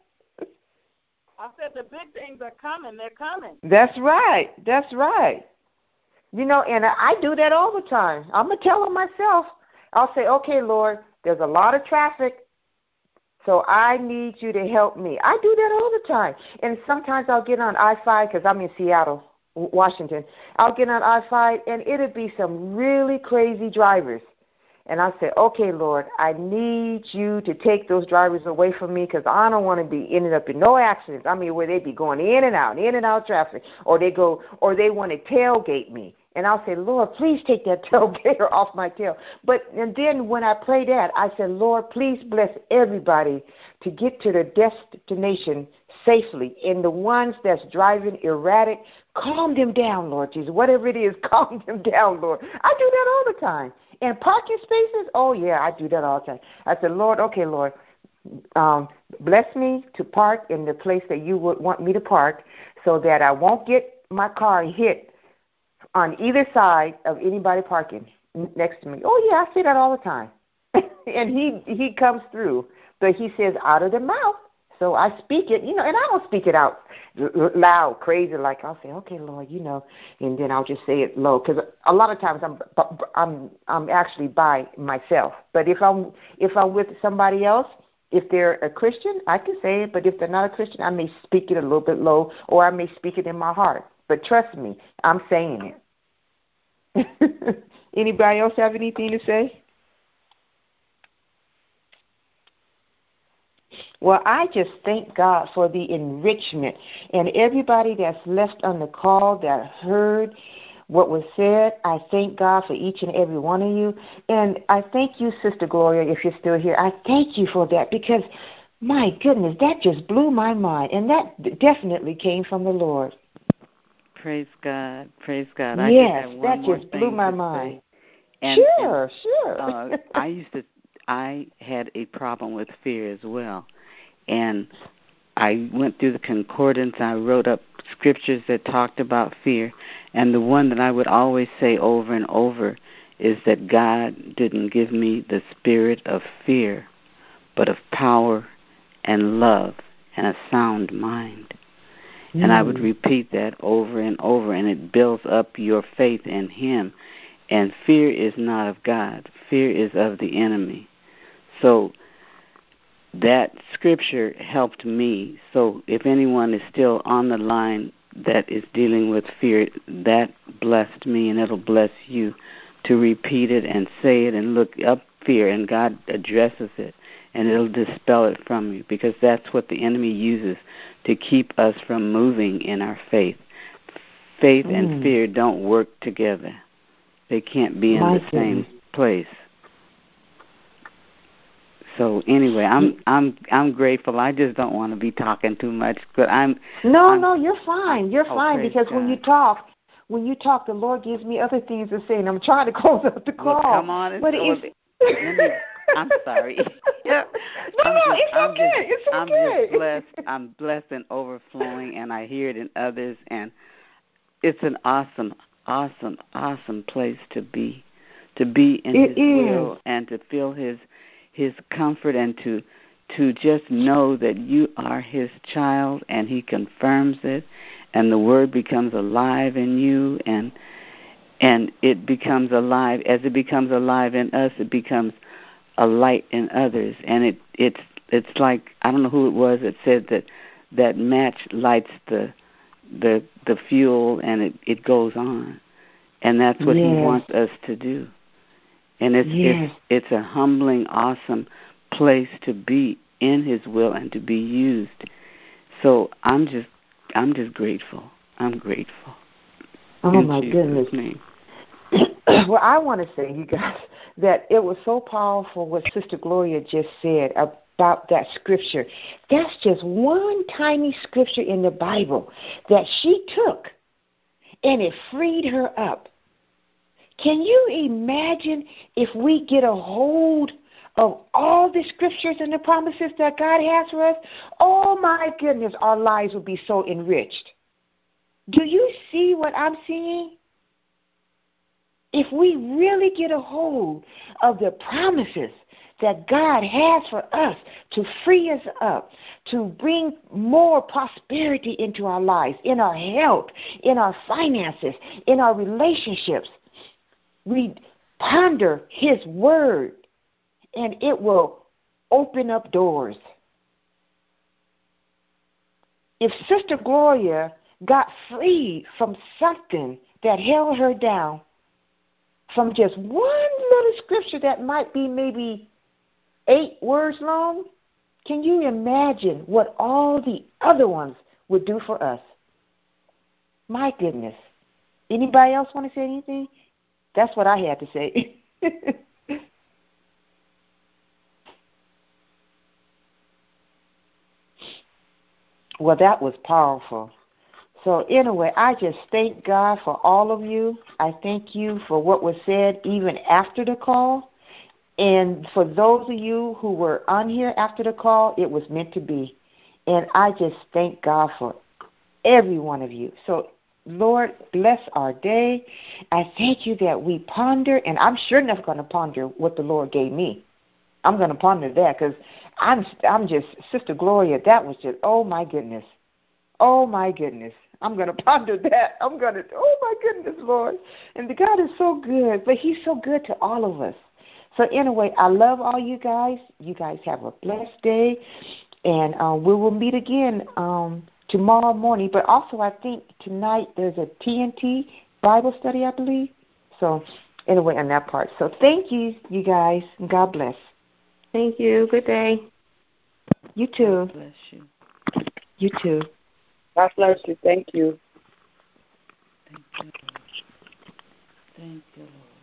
I said the big things are coming. They're coming.
That's right. That's right. And I do that all the time. I'm going to tell him myself. I'll say, okay, Lord, there's a lot of traffic, so I need you to help me. I do that all the time. And sometimes I'll get on I-5 because I'm in Seattle, Washington. I'll get on I-5, and it'll be some really crazy drivers. And I say, okay, Lord, I need you to take those drivers away from me because I don't want to be ending up in no accidents. I mean, where they be going in and out traffic, or they want to tailgate me. And I'll say, Lord, please take that tailgater off my tail. And then when I pray that, I said, Lord, please bless everybody to get to their destination safely. And the ones that's driving erratic, calm them down, Lord Jesus. Whatever it is, calm them down, Lord. I do that all the time. And parking spaces, oh, yeah, I do that all the time. I said, Lord, okay, Lord, bless me to park in the place that you would want me to park so that I won't get my car hit on either side of anybody parking next to me. Oh, yeah, I say that all the time. And he comes through. But he says, out of the mouth. So I speak it, and I don't speak it out loud, crazy, like I'll say, okay, Lord, and then I'll just say it low. Because a lot of times I'm actually by myself. But if I'm with somebody else, if they're a Christian, I can say it. But if they're not a Christian, I may speak it a little bit low, or I may speak it in my heart. But trust me, I'm saying it. Anybody else have anything to say? Well, I just thank God for the enrichment and everybody that's left on the call that heard what was said. I thank God for each and every one of you. And I thank you, Sister Gloria, if you're still here. I thank you for that because, my goodness, that just blew my mind. And that definitely came from the Lord.
Praise God. Praise God.
Yes, that just blew my mind. Sure.
I had a problem with fear as well. And I went through the concordance. I wrote up scriptures that talked about fear. And the one that I would always say over and over is that God didn't give me the spirit of fear, but of power and love and a sound mind. And I would repeat that over and over, and it builds up your faith in Him. And fear is not of God. Fear is of the enemy. So that scripture helped me. So if anyone is still on the line that is dealing with fear, that blessed me, and it'll bless you to repeat it and say it and look up fear, and God addresses it, and it'll dispel it from you, because that's what the enemy uses to keep us from moving in our faith. Faith and fear don't work together. They can't be in the same place. So anyway, I'm grateful. I just don't want to be talking too much, but
No, you're fine. You're fine because God. when you talk, the Lord gives me other things to say, and I'm trying to close up the call.
Well, come on and I'm sorry.
It's okay.
I'm just blessed. I'm blessed and overflowing, and I hear it in others, and it's an awesome place to be in His will and to feel His comfort, and to just know that you are His child, and He confirms it, and the Word becomes alive in you, and it becomes alive. As it becomes alive in us, it becomes a light in others. And it's like, I don't know who it was that said that match lights the the fuel, and it goes on. And that's what He wants us to do. And it's a humbling, awesome place to be in His will and to be used. So I'm just grateful. I'm grateful.
Oh, my goodness. Well, I want to say, you guys, that it was so powerful what Sister Gloria just said about that scripture. That's just one tiny scripture in the Bible that she took, and it freed her up. Can you imagine if we get a hold of all the scriptures and the promises that God has for us? Oh, my goodness, our lives will be so enriched. Do you see what I'm seeing? If we really get a hold of the promises that God has for us to free us up, to bring more prosperity into our lives, in our health, in our finances, in our relationships, we ponder His word, and it will open up doors. If Sister Gloria got free from something that held her down, from just one little scripture that might be maybe 8 words long, can you imagine what all the other ones would do for us? My goodness. Anybody else want to say anything? That's what I had to say. Well, that was powerful. So anyway, I just thank God for all of you. I thank you for what was said even after the call. And for those of you who were on here after the call, it was meant to be. And I just thank God for every one of you. So, Lord, bless our day. I thank you that we ponder, and I'm sure enough going to ponder what the Lord gave me. I'm going to ponder that because I'm just, Sister Gloria, that was just, oh, my goodness. Oh, my goodness. I'm going to ponder that. Oh, my goodness, Lord. And the God is so good, but He's so good to all of us. So anyway, I love all you guys. You guys have a blessed day, and we will meet again tomorrow morning. But also I think tonight there's a TNT Bible study, I believe. So anyway, on that part. So thank you, you guys, and God bless.
Thank you. Good day.
You too.
God bless you.
You too.
God bless you. Thank you.
Thank you, Lord. Thank you, Lord.